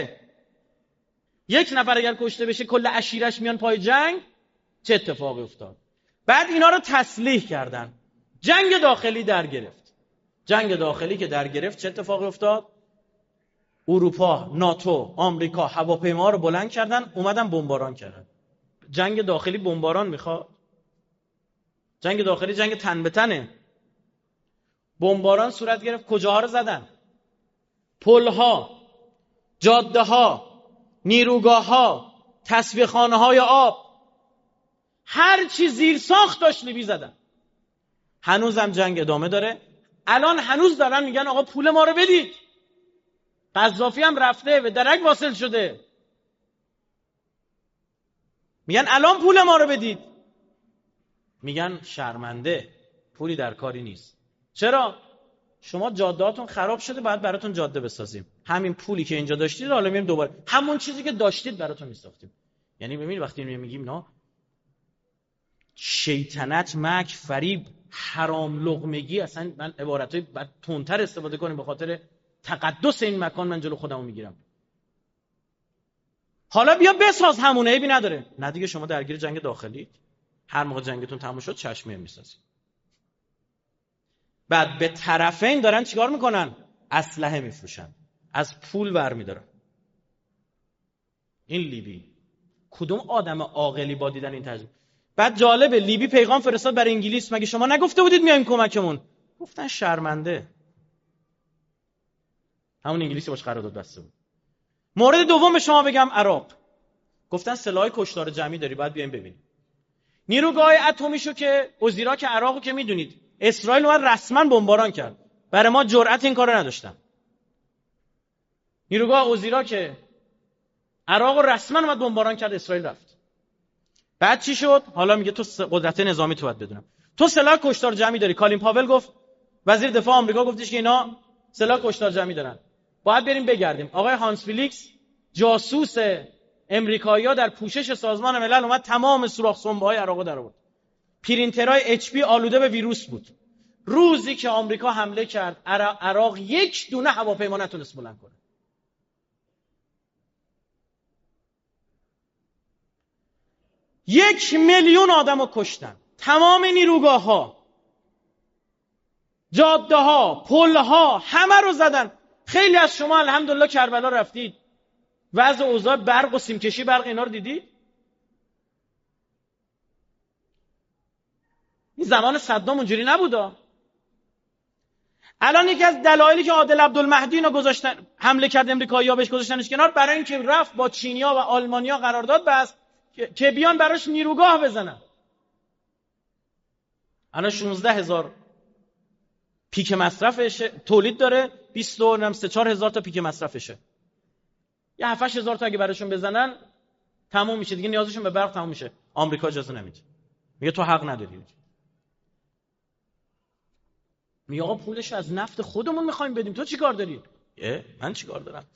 بشه کل عشیرش میان پای جنگ، چه اتفاقی افتاد؟ بعد اینا رو تسلیح کردن. جنگ داخلی در گرفت. جنگ داخلی که در گرفت چه اتفاقی افتاد؟ اروپا، ناتو، آمریکا هواپیما رو بلند کردن، اومدن بمباران کردن. جنگ داخلی بمباران میخواد؟ جنگ داخلی جنگ تن به تنه. بمباران صورت گرفت. کجاها رو زدن؟ پل‌ها، جاده‌ها، نیروگاه‌ها، تصفیه‌خانه‌های آب، هر چی زیر ساخت داشت لیبی زدن. هنوزم جنگ ادامه داره. الان هنوز دارن میگن آقا پول ما رو بدید. قذافی هم رفته به درک واصل شده، میگن الان پول ما رو بدید. میگن شرمنده، پولی در کاری نیست. چرا؟ شما جاده‌هاتون خراب شده، باید براتون جاده بسازیم. همین پولی که اینجا داشتید حالا میریم دوباره همون چیزی که داشتید براتون میساختیم. یعنی ببینید وقتی میگیم اینا شیطنت، مکر، فریب، حرام لقمگی، اصلا من عبارتای بعد تندتر استفاده کنیم به خاطر تقدس این مکان، من جلو خودمو میگیرم. حالا بیا بساز، همونه عیبی نداره. نه دیگه، شما درگیر جنگ داخلی، هر موقع جنگتون تموم شد چشمه میسازید. بعد به طرفین دارن چیکار میکنن؟ اسلحه میفروشن، از پول برمیدارن. این لیبی، کدوم آدم عاقلی با دیدن این تجربه؟ بعد جالبه لیبی پیغام فرستاد برای انگلیس، مگه شما نگفته بودید میایم کمکمون؟ گفتن شرمنده. همون انگلیسی باش قرارداد بسته بود. مورد دوم به شما بگم، عراق، گفتن سلاح کشتار جمعی داری، باید بیایم ببینیم. نیروگاه اتمیشو که وزیرا که عراقو که میدونید اسرائیل اومد رسما بمباران کرد، برای ما جرأت این کارو نداشتن. نیروگاه وزیرا که عراقو رسما اومد بمباران کرد، اسرائیل رفت. بعد چی شد؟ حالا میگه تو قدرت نظامی تو باید بدونم. تو سلاح کشتار جمعی داری. کالین پاول گفت، وزیر دفاع آمریکا گفتش که اینا سلاح کشتار جمعی دارن، باید بریم بگردیم. آقای هانس فیلیکس جاسوس امریکایی‌ها در پوشش سازمان ملل اومد تمام سوراخ سنبه‌های عراق در آورد. پرینترهای اچ پی آلوده به ویروس بود. روزی که آمریکا حمله کرد عراق یک دونه هواپیما نتونست بلند کنه. یک میلیون آدمو کشتن. تمام نیروگاه‌ها، جاده‌ها، پل‌ها همه رو زدن. خیلی از شما الحمدلله کربلا رفتید، وضع اوضاع برق و سیمکشی برق اینا رو دیدید؟ این زمان صدام اونجوری نبودا. الان یکی از دلایلی که عادل عبدالمهدی اینا گذاشتن، حمله کرد امریکایی‌ها بهش گذاشتنش کنار، برای اینکه رفت با چینی‌ها و آلمانی‌ها قرارداد بست که بیان براش نیروگاه بزنن. الان 16,000 پیک مصرفش تولید داره، 23-4 تا پیک مصرفشه. یه 7-8 تا اگه براشون بزنن تموم میشه دیگه، نیازشون به برق تموم میشه. آمریکا اجازه نمیده، میگه تو حق نداری. میگه آقا پولش از نفت خودمون میخوایم بدیم، تو چی کار داری؟ من چی کار دارم؟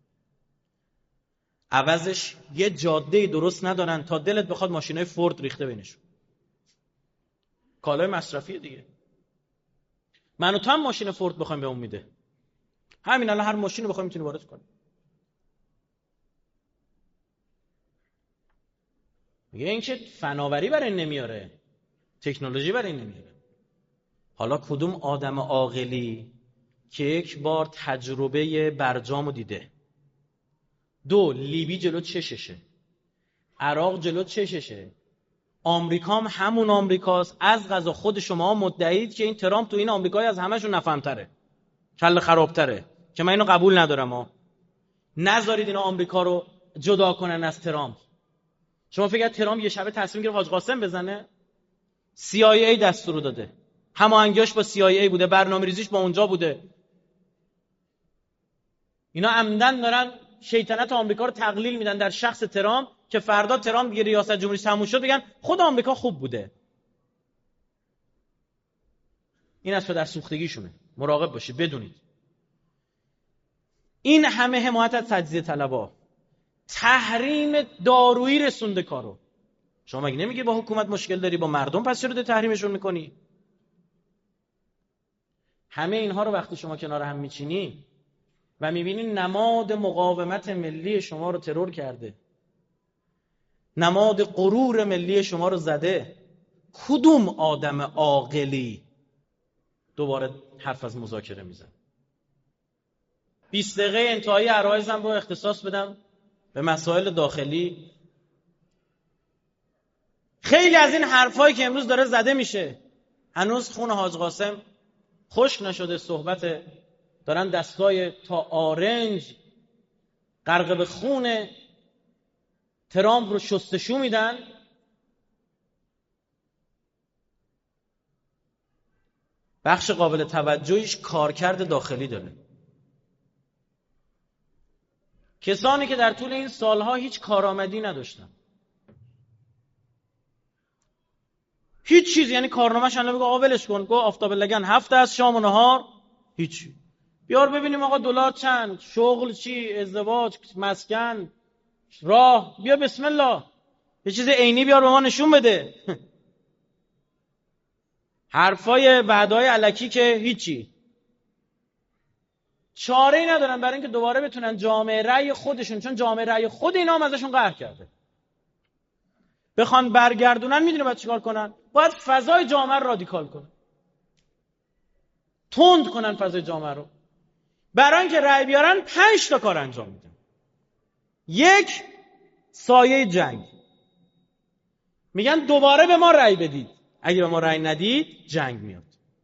عوضش یه جاده درست ندارن تا دلت بخواد ماشینای فورد ریخته بینشون. کالای مصرفی دیگه. من و تو هم ماشین فورد بخوایم به اون میده. همین الان هر ماشینی بخوایم میتونی وارد کنی. میگه این که فناوری برای این نمیاره، تکنولوژی برای این نمیاره. حالا کدوم آدم عاقلی که یک بار تجربه برجامو دیده؟ دو، لیبی جلو چششه، عراق جلو چششه، آمریکا هم همون آمریکاست. از قضا خود شما مدعید که این ترامپ تو این آمریکایی از همشون نفهمتره، کله خرابتره، که من اینو قبول ندارم. ها نذارید اینا آمریکا رو جدا کنن از ترامپ. شما فکر ترامپ یه شبه تصمیم گرفت حاج قاسم بزنه؟ CIA دستور داده، هماهنگیاش با CIA بوده، برنامه‌ریزیش با اونجا بوده. اینا عمدن دارن شیطنت آمریکا رو تقلیل میدن در شخص ترامپ که فردا ترامپ دیگه ریاست جمهوری تموم شد بگن خود آمریکا خوب بوده. این از پدر سوختگیشونه. مراقب باشید، بدونید این همه حمایت از تجزیه طلبا، تحریم دارویی رسونده کارو. شما مگه نمیگی با حکومت مشکل داری، با مردم پس چرا تحریمشون میکنی؟ همه اینها رو وقتی شما کنار هم میچینی و میبینی نماد مقاومت ملی شما رو ترور کرده، نماد غرور ملی شما رو زده، کدوم آدم عاقلی دوباره حرف از مذاکره میزن؟ 20 دقیقه انتهایی عرایزم رو اختصاص بدم به مسائل داخلی. خیلی از این حرفایی که امروز داره زده میشه، هنوز خون حاج قاسم خشک نشده. صحبت دارن دستای تا آرنج غرق به خون ترامپ رو شستشو میدن. بخش قابل توجهیش کارکرد داخلی داره. کسانی که در طول این سالها هیچ کارآمدی نداشتن، هیچ چیز، یعنی کارنامه‌ش الان میگه آقا ولش کن، گو آفتاب لگن، هفته از شام و نهار هیچی. بیار ببینیم آقا دلار چند، شغل چی، ازدواج، مسکن، راه، بیا بسم الله یه چیز عینی بیار به ما نشون بده. حرفای وعده‌های الکی که هیچی. چاره‌ای ندارن برای اینکه دوباره بتونن جامعه رأی خودشون، چون جامعه رأی خود اینا هم ازشون قهر کرده، بخوان برگردونن. میدونه باید چیکار کنن؟ باید فضای جامعه رو رادیکال کنن، تند کنن فضای جامعه رو. برای اینکه رأی بیارن 5 تا کار انجام میدن. 1، سایه جنگ. میگن دوباره به ما رأی بدید، اگه به ما رأی ندید جنگ میاد.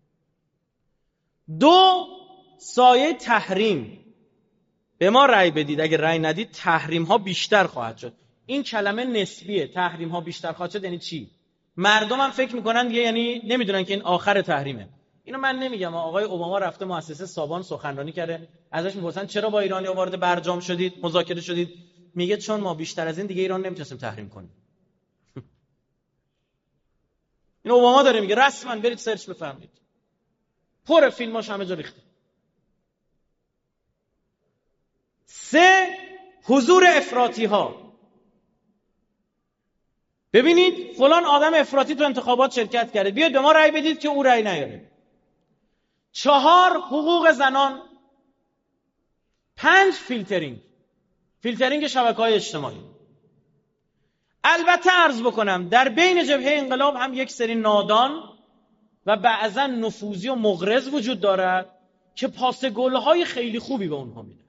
2، سایه تحریم. به ما رأی بدید، اگه رأی ندید تحریم ها بیشتر خواهد شد. این کلمه نسبیه. تحریم ها بیشتر خواهد شد یعنی چی؟ مردم هم فکر میکنن دیگه، یعنی نمیدونن که این آخر تحریمه. اینو من نمیگم. آقای اوباما رفته مؤسسه سابان سخنرانی کرده، ازش میپرسن چرا با ایرانی‌ها وارد برجام شدید، مذاکره شدید؟ میگه چون ما بیشتر از این دیگه ایران نمیتونستیم تحریم کنیم. این اوباما داره میگه، رسما برید سرچ بفرمایید، پر فیلماش همه جا ریخته. 3، حضور افراطی ها. ببینید فلان آدم افراطی تو انتخابات شرکت کرده، بیاید به ما رأی بدید که او رأی نیاره. 4، حقوق زنان. 5، فیلترینگ شبکه‌های اجتماعی. البته عرض بکنم در بین جبهه انقلاب هم یک سری نادان و بعضا نفوذی و مغرض وجود دارد که پاس گل‌های خیلی خوبی به اونها میدن.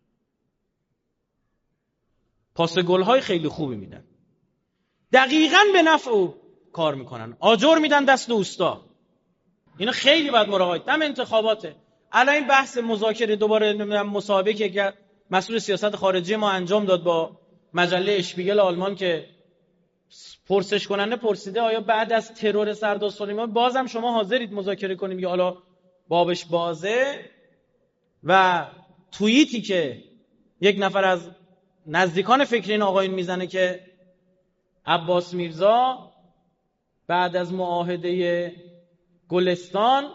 پاس گل‌های خیلی خوبی میدن، دقیقاً به نفع او کار میکنن، آجر میدن دست اوستا. اینا خیلی باید مراقبت. دم انتخاباته. الان این بحث مذاکره دوباره مصاحبه که مسئول سیاست خارجی ما انجام داد با مجله اشپیگل آلمان که پرسش کننده پرسیده آیا بعد از ترور سردار سلیمانی بازم شما حاضرید مذاکره کنیم یا حالا بابش بازه؟ و توییتی که یک نفر از نزدیکان فکری این آقایون میزنه که عباس میرزا بعد از معاهده گلستان،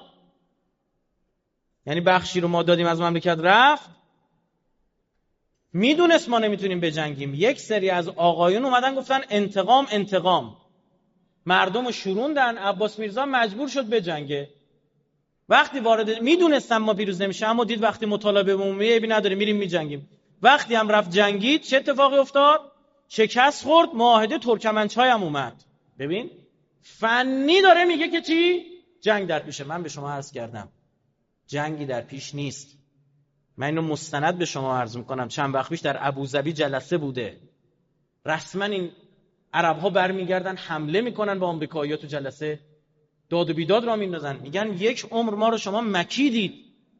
یعنی بخشی رو ما دادیم از مملکت رفت، میدونست ما نمیتونیم بجنگیم. یک سری از آقایون اومدن گفتن انتقام. مردم رو شوروندن، عباس میرزا مجبور شد بجنگه. وقتی میدونستم ما پیروز نمیشه، اما دید وقتی مطالبه عمومی عیبی نداره میریم میجنگیم. وقتی هم رفت جنگید چه اتفاقی افتاد؟ شکست خورد، معاهده ترکمنچای هم اومد. ببین فنی داره میگه که چی؟ جنگ در پیشه. من به شما عرض کردم جنگی در پیش نیست. من اینو مستند به شما عرض میکنم. چند وقت پیش در ابوظبی جلسه بوده، رسما این عرب‌ها برمیگردن حمله میکنن به آمریکایی‌ها، تو جلسه داد و بیداد را میندازن، میگن 1 عمر ما رو شما مکیدید،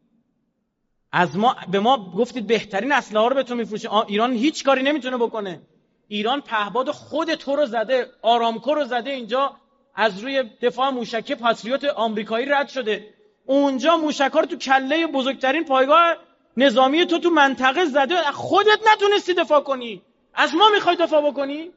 به ما گفتید بهترین اسلحه رو بهتون میفروشیم. ایران هیچ کاری نمیتونه بکنه. ایران پهباد خود تو رو زده، آرامکو رو زده، اینجا از روی دفاع موشکی پاتریوت آمریکایی رد شده، اونجا موشک‌ها رو تو کله بزرگترین پایگاه نظامی تو منطقه زده، خودت نتونستی دفاع کنی، از ما میخوای دفاع بکنی؟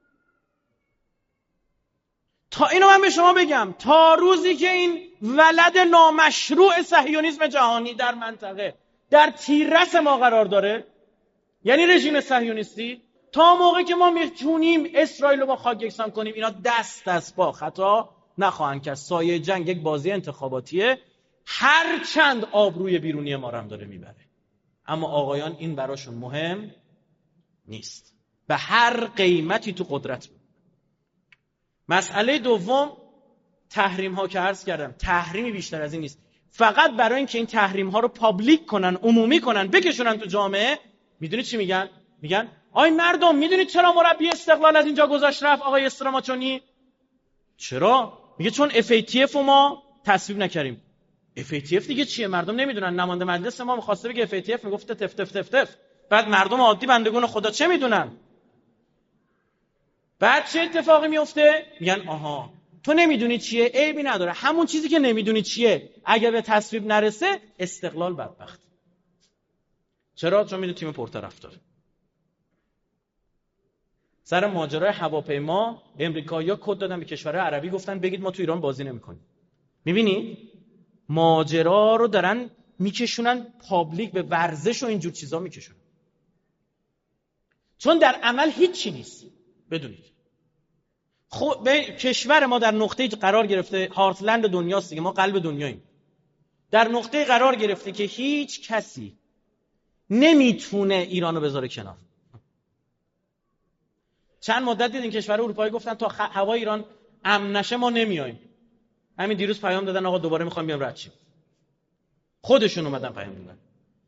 تا اینو من به شما بگم، تا روزی که این ولد نامشروع صهیونیسم جهانی در منطقه در تیررس ما قرار داره، یعنی رژیم صهیونیستی، تا موقعی که ما میتونیم اسرائیل رو با خاک یکسان کنیم، اینا دست با خطا نخواهند کرد. سایه جنگ یک بازی انتخاباتیه، هر چند آبروی بیرونی ما رو هم داره میبره، اما آقایان این براشون مهم نیست، به هر قیمتی تو قدرت بود. مسئله دوم تحریم ها که عرض کردم، تحریمی بیشتر از این نیست. فقط برای اینکه این تحریم ها رو پابلیک کنن، عمومی کنن، بکشونن تو جامعه. میدونید چی میگن؟ میگن آی مردم، میدونید چرا مربی استقلال از اینجا گذاشت رفت آقای استراماچونی؟ چرا؟ میگه چون FATF رو ما تصویب نکردیم. FATF دیگه چیه؟ مردم نمیدونن. نماینده مجلس ما می‌خواسته بگه FATF، میگفته تف. بعد مردم عادی بندگان خدا چه میدونن؟ بعد چه اتفاقی میفته؟ میگن آها تو نمیدونی چیه، عیبی نداره، همون چیزی که نمیدونی چیه اگه به تصویب نرسه استقلال بدبخت. چرا؟ چون میدونی تیم پرطرفدار. سر ماجرای هواپیما امریکایی‌ها کد دادن به کشورهای عربی، گفتن بگید ما تو ایران بازی نمی‌کنیم. می‌بینی ماجرا رو دارن میکشونن پابلیک به ورزش و اینجور چیزا میکشونن، چون در عمل هیچی نیست. بدونید خب کشور ما در نقطه قرار گرفته، هارتلند دنیاست دیگه، ما قلب دنیاییم، در نقطه قرار گرفته که هیچ کسی نمیتونه ایرانو بذاره کنار. چند مدت دیدین کشور اروپایی گفتن تا هوای ایران امن نشه ما نمیایم. همین دیروز پیام دادن آقا دوباره میخوام بیام رد شیم. خودشون اومدن پیام دادن.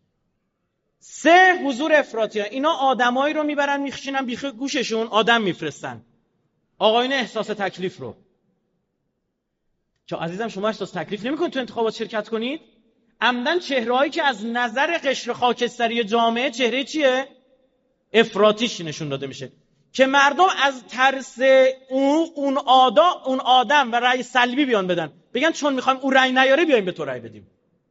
3 حضور افراطی ها. اینا آدمایی رو میبرن میخشینن بیخ گوششون، آدم میفرستن. آقایون احساس تکلیف رو که عزیزم شما احساس تکلیف نمی‌کنید تو انتخابات شرکت کنید. عمدن چهرهایی که از نظر قشر خاکستری جامعه چهره چیه؟ افراطیش نشون داده میشه که مردم از ترس اون آدم و رأی سلبی بیان بدن، بگن چون میخوایم اون رأی نیاره بیایم به تو رأی بدیم.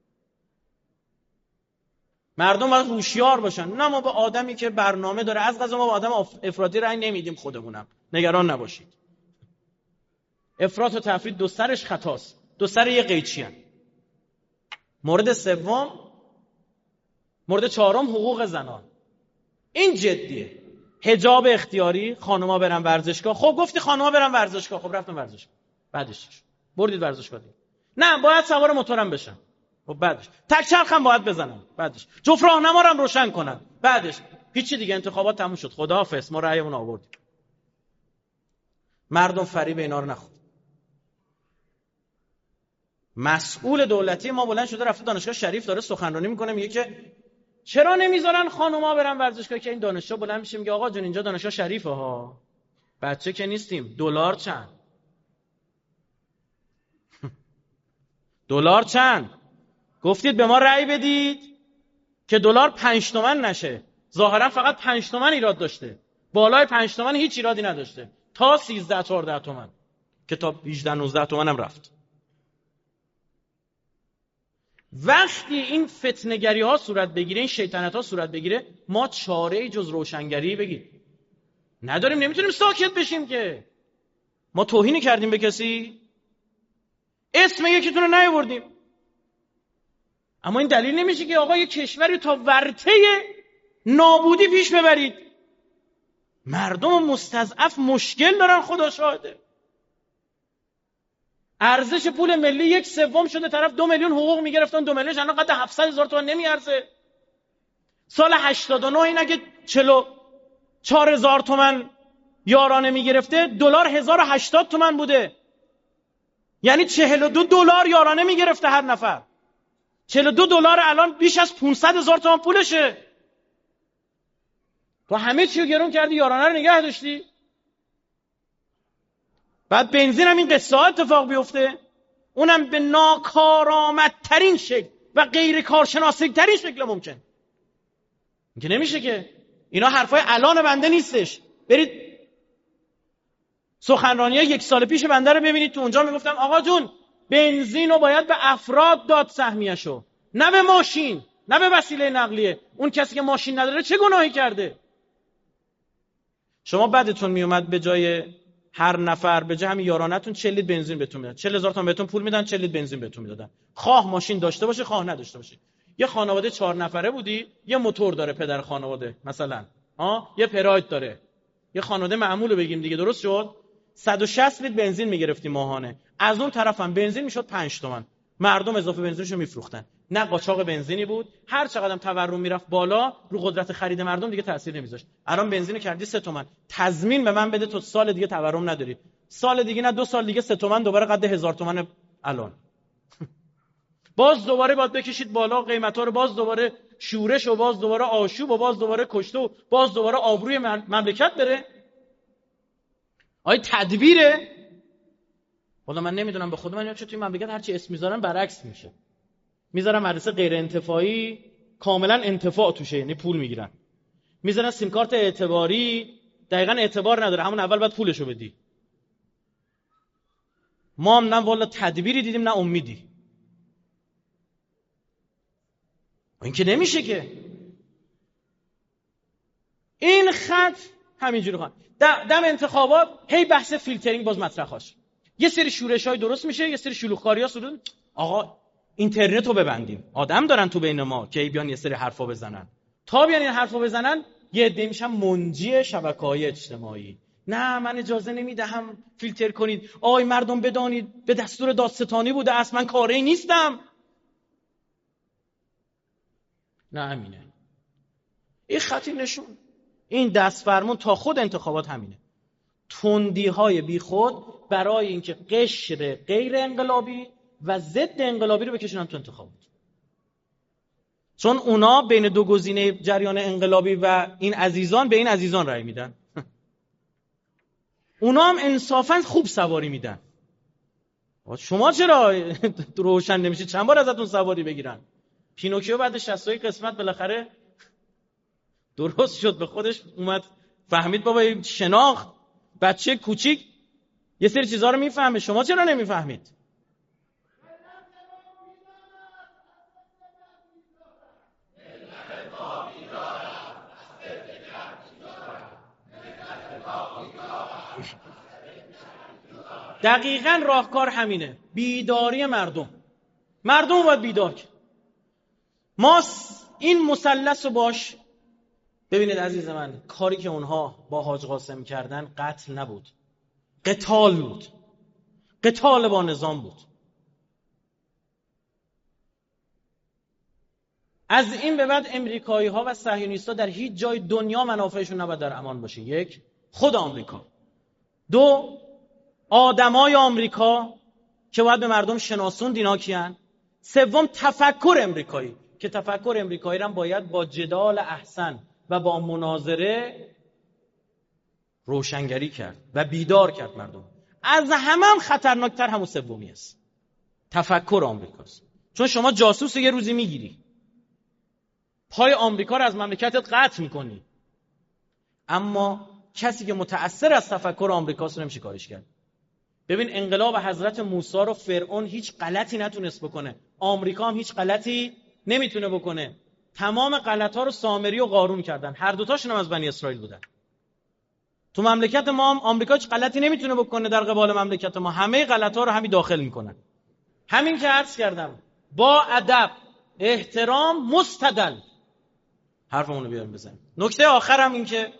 مردم باید هوشیار باشن. نه ما به آدمی که برنامه داره، از قضا ما به آدم افراطی رأی نمیدیم خودمونم، نگران نباشید. افراط و تفرید دو سرش خطاست، دو سر یه قیچی هن. مورد سوم، مورد چهارم حقوق زنان. این جدیه. حجاب اختیاری، خانوما برن ورزشگاه. خب گفتی خانوما برن ورزشگاه، خب رفتن ورزشگاه، بعدش بردید ورزشگاه دیگه. نه باید سوار موتورم بشن، خب بعدش تکچرخ هم باید بزنن، بعدش جفت راهنما رو هم روشن کنن، بعدش هیچی دیگه. انتخابات تموم شد، خداحافظ، ما رأیمون آوردیم. مردم فریب اینا رو نخورد. مسئول دولتی ما بلند شده رفته دانشگاه شریف داره سخنرانی میکنه، میگه که چرا نمیذارن خانوما برن ورزشگاه؟ که این دانشجو بلند میشه میگه آقا جون اینجا دانشگاه شریفه ها، بچه که نیستیم. دلار چند؟ دلار چند؟ گفتید به ما رأی بدید که دلار 5 تومن نشه. ظاهرا فقط 5 تومن ایراد داشته، بالای 5 تومن هیچ ایرادی نداشته، تا 13-14 تومن که تا 18-19 تومن هم رفت. وقتی این فتنه‌گری ها صورت بگیره، این شیطنت ها صورت بگیره، ما چاره‌ای جز روشنگری بگید نداریم. نمیتونیم ساکت بشیم که ما توهینی کردیم به کسی، اسم یکیتون رو نیاوردیم، اما این دلیل نمیشه که آقا یه کشوری تا ورطه نابودی پیش ببرید. مردم مستضعف مشکل دارن، خدا شاهده. ارزش پول ملی 1/3 شده، طرف 2 میلیون حقوق میگرفتن، 2 میلیونش الان قد 700,000 تومان نمیارزه. سال 89 این اگه 44,000 تومان یارانه میگرفته، دلار 1080 تومان بوده، یعنی 42 دلار یارانه میگرفته هر نفر. 42 دلار الان بیش از 500,000 تومان پولشه. تو همه چی رو گرون کردی، یارانه رو نگه داشتی. بعد بنزین هم این قصه ها اتفاق بیفته، اونم به ناکارآمدترین شکل و غیر کارشناسی ترین شکل ممکن. این که نمیشه که. اینا حرفای الان بنده نیستش. برید سخنرانی‌های 1 سال پیش بنده رو ببینید، تو اونجا میگفتم آقا جون بنزین رو باید به افراد داد سهمیه‌شو، نه به ماشین، نه به وسیله نقلیه. اون کسی که ماشین نداره چه گناهی کرده؟ شما بعدتون میومد به جای هر نفر به جای همین یارانتون 40 لیتر بنزین بهتون میدن، 40,000 تومان بهتون پول میدن، 40 لیتر بنزین بهتون میدادن، خواه ماشین داشته باشه خواه نداشته باشه. یه خانواده 4 نفره بودی، یه موتور داره پدر خانواده مثلا، یه پراید داره، یه خانواده معمولو بگیم دیگه، درست شد؟ 160 لیتر بنزین میگرفتیم ماهانه. از اون طرف هم بنزین میشد 5 تومن. مردم اضافه بنزینشو میفروختن. نه قاچاق بنزینی بود، هر چقدرم تورم میرفت بالا رو قدرت خرید مردم دیگه تاثیر نمیذاشت. الان بنزین کردی 3 تومن، تضمین به من بده تو سال دیگه تورم نداری، سال دیگه نه 2 سال دیگه 3 تومن دوباره قد 1000 تومن. الان باز دوباره باید بکشید بالا قیمتا رو، باز دوباره شورش و باز دوباره آشوب و باز دوباره کشته و باز دوباره آبروی مملکت بره. تدبیره. والا من نمیدونم به خود من چه توی مملکت هرچی اسم میذارن برعکس میشه. میذارن مدرسه غیر انتفاعی، کاملا انتفاع توشه، یعنی پول میگیرن. میذارن سیم کارت اعتباری، دقیقاً اعتبار نداره، همون اول باید پولشو بدی. ما هم نه والا تدبیری دیدیم نه امیدی. این که نمیشه که. این خط همینجوری خواهد دم انتخابات هی بحث فیلترینگ باز مطرح هاش. یه سری شورش‌های درست میشه، یه سری شلوغ‌کاری‌ها صورت. آقا اینترنت رو ببندیم. آدم دارن تو بین ما که بیان یه سری حرفا بزنن، تا بیان این حرفا بزنن یه عده میشن منجی شبکه‌های اجتماعی. نه من اجازه نمیدهم فیلتر کنید، آی مردم بدانید به دستور دادستانی بوده است، من کاری نیستم. نه همینه، این خطی نشون، این دست فرمون تا خود انتخابات همینه. تندی های بی خود برای اینکه قشر غیر انقلابی و ضد انقلابی رو بکشونن تو انتخابات. چون اونا بین دو گزینه جریان انقلابی و این عزیزان به این عزیزان رأی میدن. اونا هم انصافا خوب سواری میدن. شما چرا روشن نمیشید چند بار ازتون سواری بگیرن؟ پینوکیو بعد 60 قسمت بالاخره درست شد، به خودش اومد، فهمید بابا شناخت، بچه کوچیک یه سری چیزها رو میفهمه، شما چرا نمیفهمید؟ دقیقاً راهکار همینه، بیداری مردم. مردم باید بیدار کنه. ما این مثلث رو باش. ببینید عزیز من، کاری که اونها با حاج قاسم کردن قتل نبود، قتال بود، قتال با نظام بود. از این به بعد امریکایی ها و صهیونیست‌ها در هیچ جای دنیا منافعشون نباید در امان باشه. یک، خود آمریکا. دو، آدمای آمریکا که باید به مردم شناسون دینا کیان. سوم، تفکر امریکایی که تفکر امریکایی هم باید با جدال احسن و با مناظره روشنگری کرد و بیدار کرد مردم. از همه هم خطرناکتر همون سومی است، تفکر آمریکاست. چون شما جاسوس یه روزی میگیری، پای آمریکا رو از مملکتت قطع میکنی، اما کسی که متأثر از تفکر آمریکاست رو نمیشه کارش کرد. ببین انقلاب حضرت موسی رو فرعون هیچ غلطی نتونست بکنه، آمریکا هم هیچ غلطی نمیتونه بکنه. تمام غلط‌ها رو سامری و قارون کردن، هر دوتاشون هم از بنی اسرائیل بودن. تو مملکت ما هم آمریکا هیچ غلطی نمیتونه بکنه در قبال مملکت ما، همه غلط‌ها رو همین داخل میکنن. همین که عرض کردم، با ادب، احترام، مستدل حرفمون رو بیاریم بزنیم. نکته آخرم این که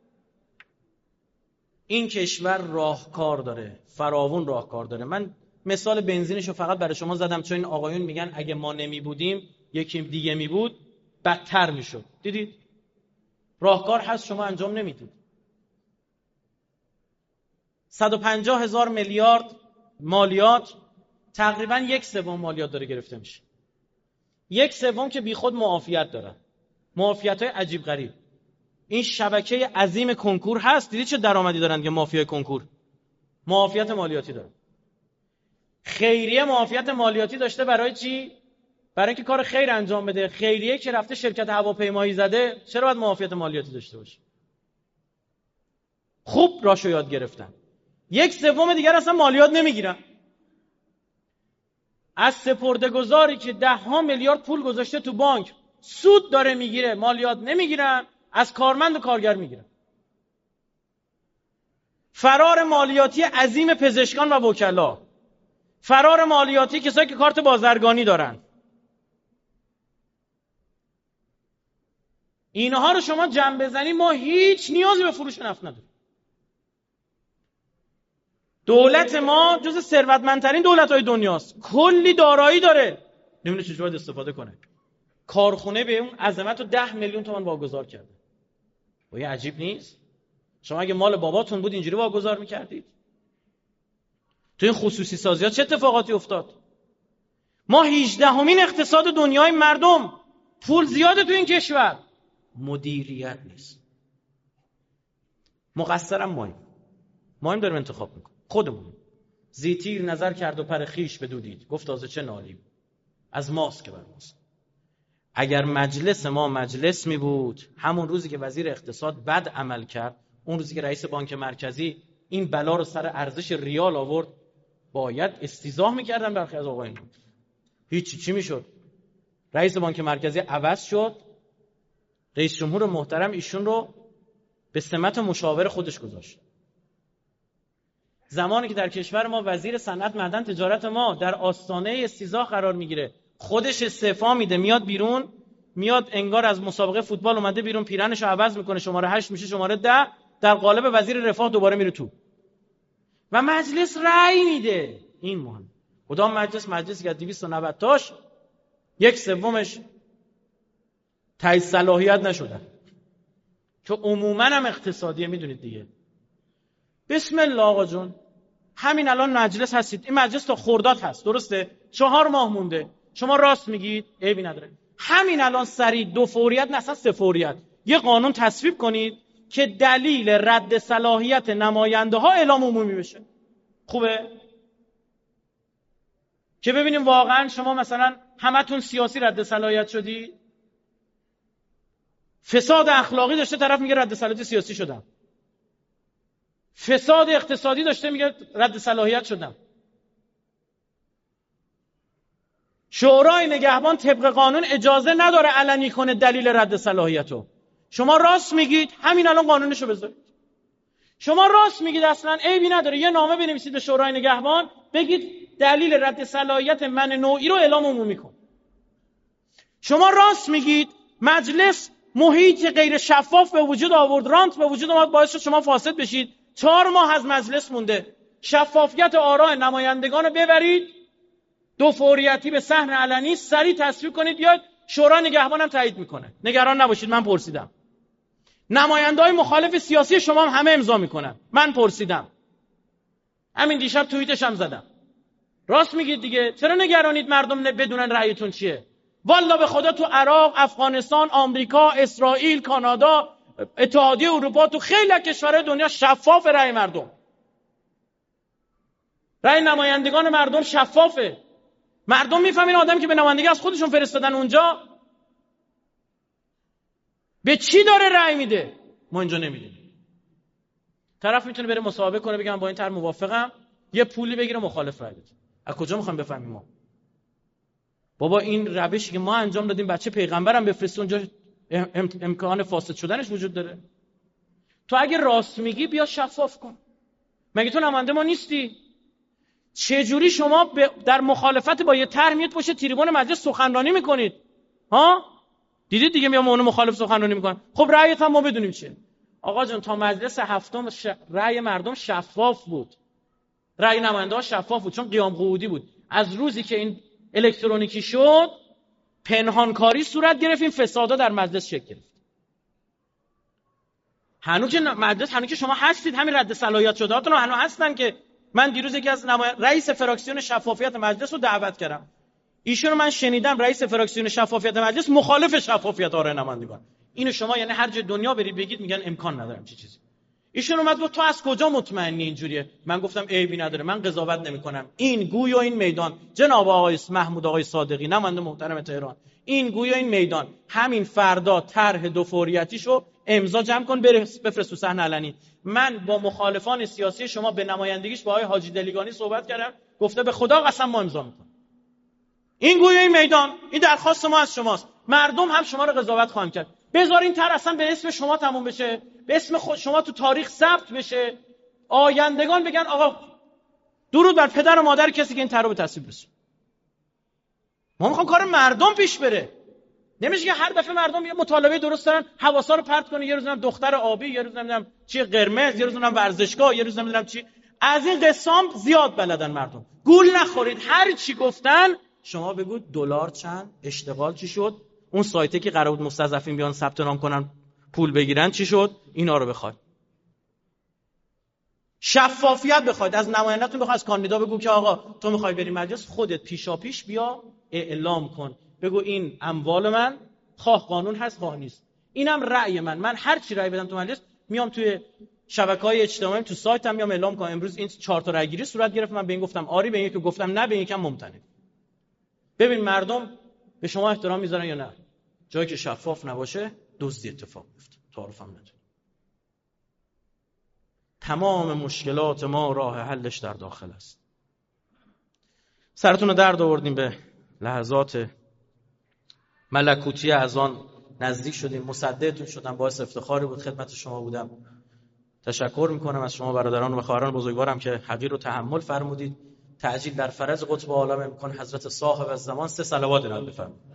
این کشور راهکار داره، فراوون راهکار داره. من مثال بنزینش رو فقط برای شما زدم چون این آقایون میگن اگه ما نمی بودیم یکی دیگه می بود بدتر میشد. دیدید راهکار هست، شما انجام نمیدید. 150,000 میلیارد مالیات، تقریبا 1/3 مالیات داره گرفته میشه. 1/3 که بی خود معافیت داره، معافیت‌های عجیب غریب. این شبکه عظیم کنکور هست، دیدید چه درآمدی دارن که مافیای کنکور معافیت مالیاتی داره. خیریه معافیت مالیاتی داشته برای چی؟ برای اینکه کار خیر انجام بده. خیریه که رفته شرکت هواپیمایی زده چرا باید معافیت مالیاتی داشته باشه؟ خوب راشو یاد گرفتن. 1/3 دیگر اصلا مالیات نمیگیرن. از سپرده‌گذاری که 10 میلیارد پول گذاشته تو بانک سود داره میگیره مالیات نمیگیرن، از کارمند و کارگر میگیرن. فرار مالیاتی عظیم پزشکان و وکلا، فرار مالیاتی کسایی که کارت بازرگانی دارن. اینها رو شما جمع بزنی ما هیچ نیازی به فروش نفت نداریم. دولت ما جز ثروتمندترین دولت‌های دنیاست، کلی دارایی داره، نمیدونه چجوری باید استفاده کنه. کارخونه به اون عظمت رو 10 میلیون تومان واگذار کرده. وای عجیب نیست؟ شما اگه مال باباتون بود اینجوری واگذار می‌کردید؟ تو این خصوصی سازی‌ها چه اتفاقاتی افتاد؟ ما 18مین اقتصاد دنیای مردم، پول زیاده تو این کشور، مدیریت نیست. مقصرم ما داریم انتخاب میکنیم خودمون. زیتیر نظر کرد و پر خیش بدودید، گفت تازه چه نالیم، از ماست که بر ماست. اگر مجلس ما مجلس می بود، همون روزی که وزیر اقتصاد بد عمل کرد، اون روزی که رئیس بانک مرکزی این بلا رو سر ارزش ریال آورد، باید استیضاح میکردن برخی از آقایون. هیچی چی میشد؟ رئیس بانک مرکزی عوض شد، رئیس جمهور محترم ایشون رو به سمت مشاور خودش گذاشت. زمانی که در کشور ما وزیر صنعت معدن تجارت ما در آستانه استیضاح قرار میگیره، خودش استعفا میده، میاد بیرون، میاد انگار از مسابقه فوتبال اومده بیرون، پیرنشو عوض میکنه، شماره 8 میشه شماره 10، در قالب وزیر رفاه دوباره میره تو و مجلس رأی میده. این مهم. کدام مجلس؟ مجلسی که 290 تاش 1/3 تایید صلاحیت نشدن، که عموما هم اقتصادیه. میدونید دیگه. بسم الله آقا جون، همین الان مجلس هستید، این مجلس تا خرداد هست، درسته؟ 4 ماه مونده. شما راست میگید، عیبی نداره. همین الان سریع 2 فوریت نه اصلا 3 فوریت یه قانون تصویب کنید که دلیل رد صلاحیت نماینده ها اعلام عمومی بشه. خوبه؟ که ببینیم واقعا شما مثلا همتون سیاسی رد صلاحیت شدی، فساد اخلاقی داشته طرف میگه رد صلاحیت سیاسی شدم، فساد اقتصادی داشته میگه رد صلاحیت شدم. شورای نگهبان طبق قانون اجازه نداره علنی کنه دلیل رد صلاحیتو. شما راست میگید، همین الان قانونشو بذارید. شما راست میگید، اصلا عیبی نداره یه نامه بنویسید به شورای نگهبان، بگید دلیل رد صلاحیت من نوعی رو اعلام عمومی کن. شما راست میگید، مجلس محیط غیر شفاف به وجود آورد، رانت به وجود آورد، باعث شد شما فاسد بشید. 4 ماه از مجلس مونده، شفافیت آراء نمایندگان رو ببرید 2 فوریتی به صحن علنی سریع تصویب کنید، بیاید شورای نگهبان هم تایید میکنه. نگران نباشید، من پرسیدم. نماینده‌های مخالف سیاسی شما هم همه امضا میکنن، من پرسیدم. همین دیشب توییتش هم زدم. راست میگید دیگه، چرا نگرانید مردم بدونن رأیتون چیه؟ والا به خدا تو عراق، افغانستان، آمریکا، اسرائیل، کانادا، اتحادیه اروپا، تو خیلی از کشورهای دنیا شفاف رأی مردم. رأی نمایندگان مردم شفافه. مردم میفهمین آدمی که به نمایندگی از خودشون فرستادن اونجا به چی داره رأی میده. ما اینجا نمیدونیم. طرف میتونه بره مصاحبه کنه بگم با این طرح موافقم، یه پولی بگیره مخالف رأی بده. از کجا میخوایم بفهمیم ما؟ بابا این روشی که ما انجام دادیم بچه پیغمبرم بفرسته اونجا امکان فاسد شدنش وجود داره. تو اگه راست میگی بیا شفاف کن. مگه تو نماینده ما نیستی؟ چه جوری شما در مخالفت با یه طرح میاد پشت تریبون مجلس سخنرانی میکنید؟ ها؟ دیدید دیگه میام اون مخالف سخنرانی میکنن. خب رأیت هم ما بدونیم چیه. آقا جون تا مجلس هفتم رأی مردم شفاف بود. رأی نماینده ها شفاف بود چون قیام قعودی بود. از روزی که این الکترونیکی شد پنهانکاری صورت گرفت، این فسادا در مجلس شکل گرفت. هنوز که مجلس هنوز که شما هستید، همین رد صلاحیت شدهاتون هنوز هستن که من دیروز یکی از رئیس فراکسیون شفافیت مجلس رو دعوت کردم. ایشون رو من شنیدم رئیس فراکسیون شفافیت مجلس مخالف شفافیت آراء نمایندگان. اینو شما یعنی هر جای دنیا برید بگید میگن امکان ندارم چه چیزی. ایشون اومد گفت تو از کجا مطمئنی اینجوریه؟ من گفتم عیبی نداره، من قضاوت نمی‌کنم. این گوی و این میدان، جناب آقای محمود آقای صادقی نماینده محترم تهران، این گوی و این میدان همین فردا طرح 2 فوریتیشو امضا جمع کن بفرست تو صحن علنی. من با مخالفان سیاسی شما به نمایندگیش با آقای حاجی دلیگانی صحبت کردم، گفته به خدا قسم ما امضا می‌کنیم. این گوی و این میدان، این درخواست ما از شماست. مردم هم شما رو قضاوت خواهند کرد. بذارین طرح اصلا به اسم شما تموم بشه، به اسم خود شما تو تاریخ ثبت بشه، آیندگان بگن آقا درود بر پدر و مادر کسی که این طرح رو به تصویب رسوند. ما میخوام کار مردم پیش بره. نمیشه که هر دفعه مردم یه مطالبه درست دارن حواسا رو پرت کنه، یه روز دختر آبی، یه روز نمیدونم چی قرمز، یه روز ورزشگاه، یه روز نمیدونم چی. از این قسم زیاد بلدن مردم. گول نخورید، هر چی گفتن شما بگید دلار چند، اشتغال چی شد، اون سایتی که قرار بود مستضعفین بیان ثبت نام کنن پول بگیرن چی شد، اینا رو بخواید. شفافیت بخواید از نماینده‌تون، بخواید از کاندیدا بگو که آقا تو میخوای بری مجلس، خودت پیشاپیش بیا اعلام کن، بگو این اموال من، خواه قانون هست خواه نیست، اینم رأی من هر چی رأی بدم تو مجلس میام توی شبکه‌های اجتماعی تو سایتم میام اعلام کنم امروز این 4 تا رأی گیری صورت گرفت، من به این گفتم آری، به این که گفتم نه، به این یکم ممتنع. ببین مردم به شما احترام میذارن یا نه. جایی که شفاف نباشه دزدی اتفاق میفته. تعارف هم نداره. تمام مشکلات ما راه حلش در داخل است. سرتون رو درد آوردیم، به لحظات ملکوتی از آن نزدیک شدیم، مصدقتون شدم، باعث افتخاری بود خدمت شما بودم. تشکر میکنم از شما برادران و خواهران بزرگوارم که حقیر رو تحمل فرمودید. تعجیل در فرض قطب عالم امکان حضرت صاحب الزمان 3 صلوات ارائه بفرمایید.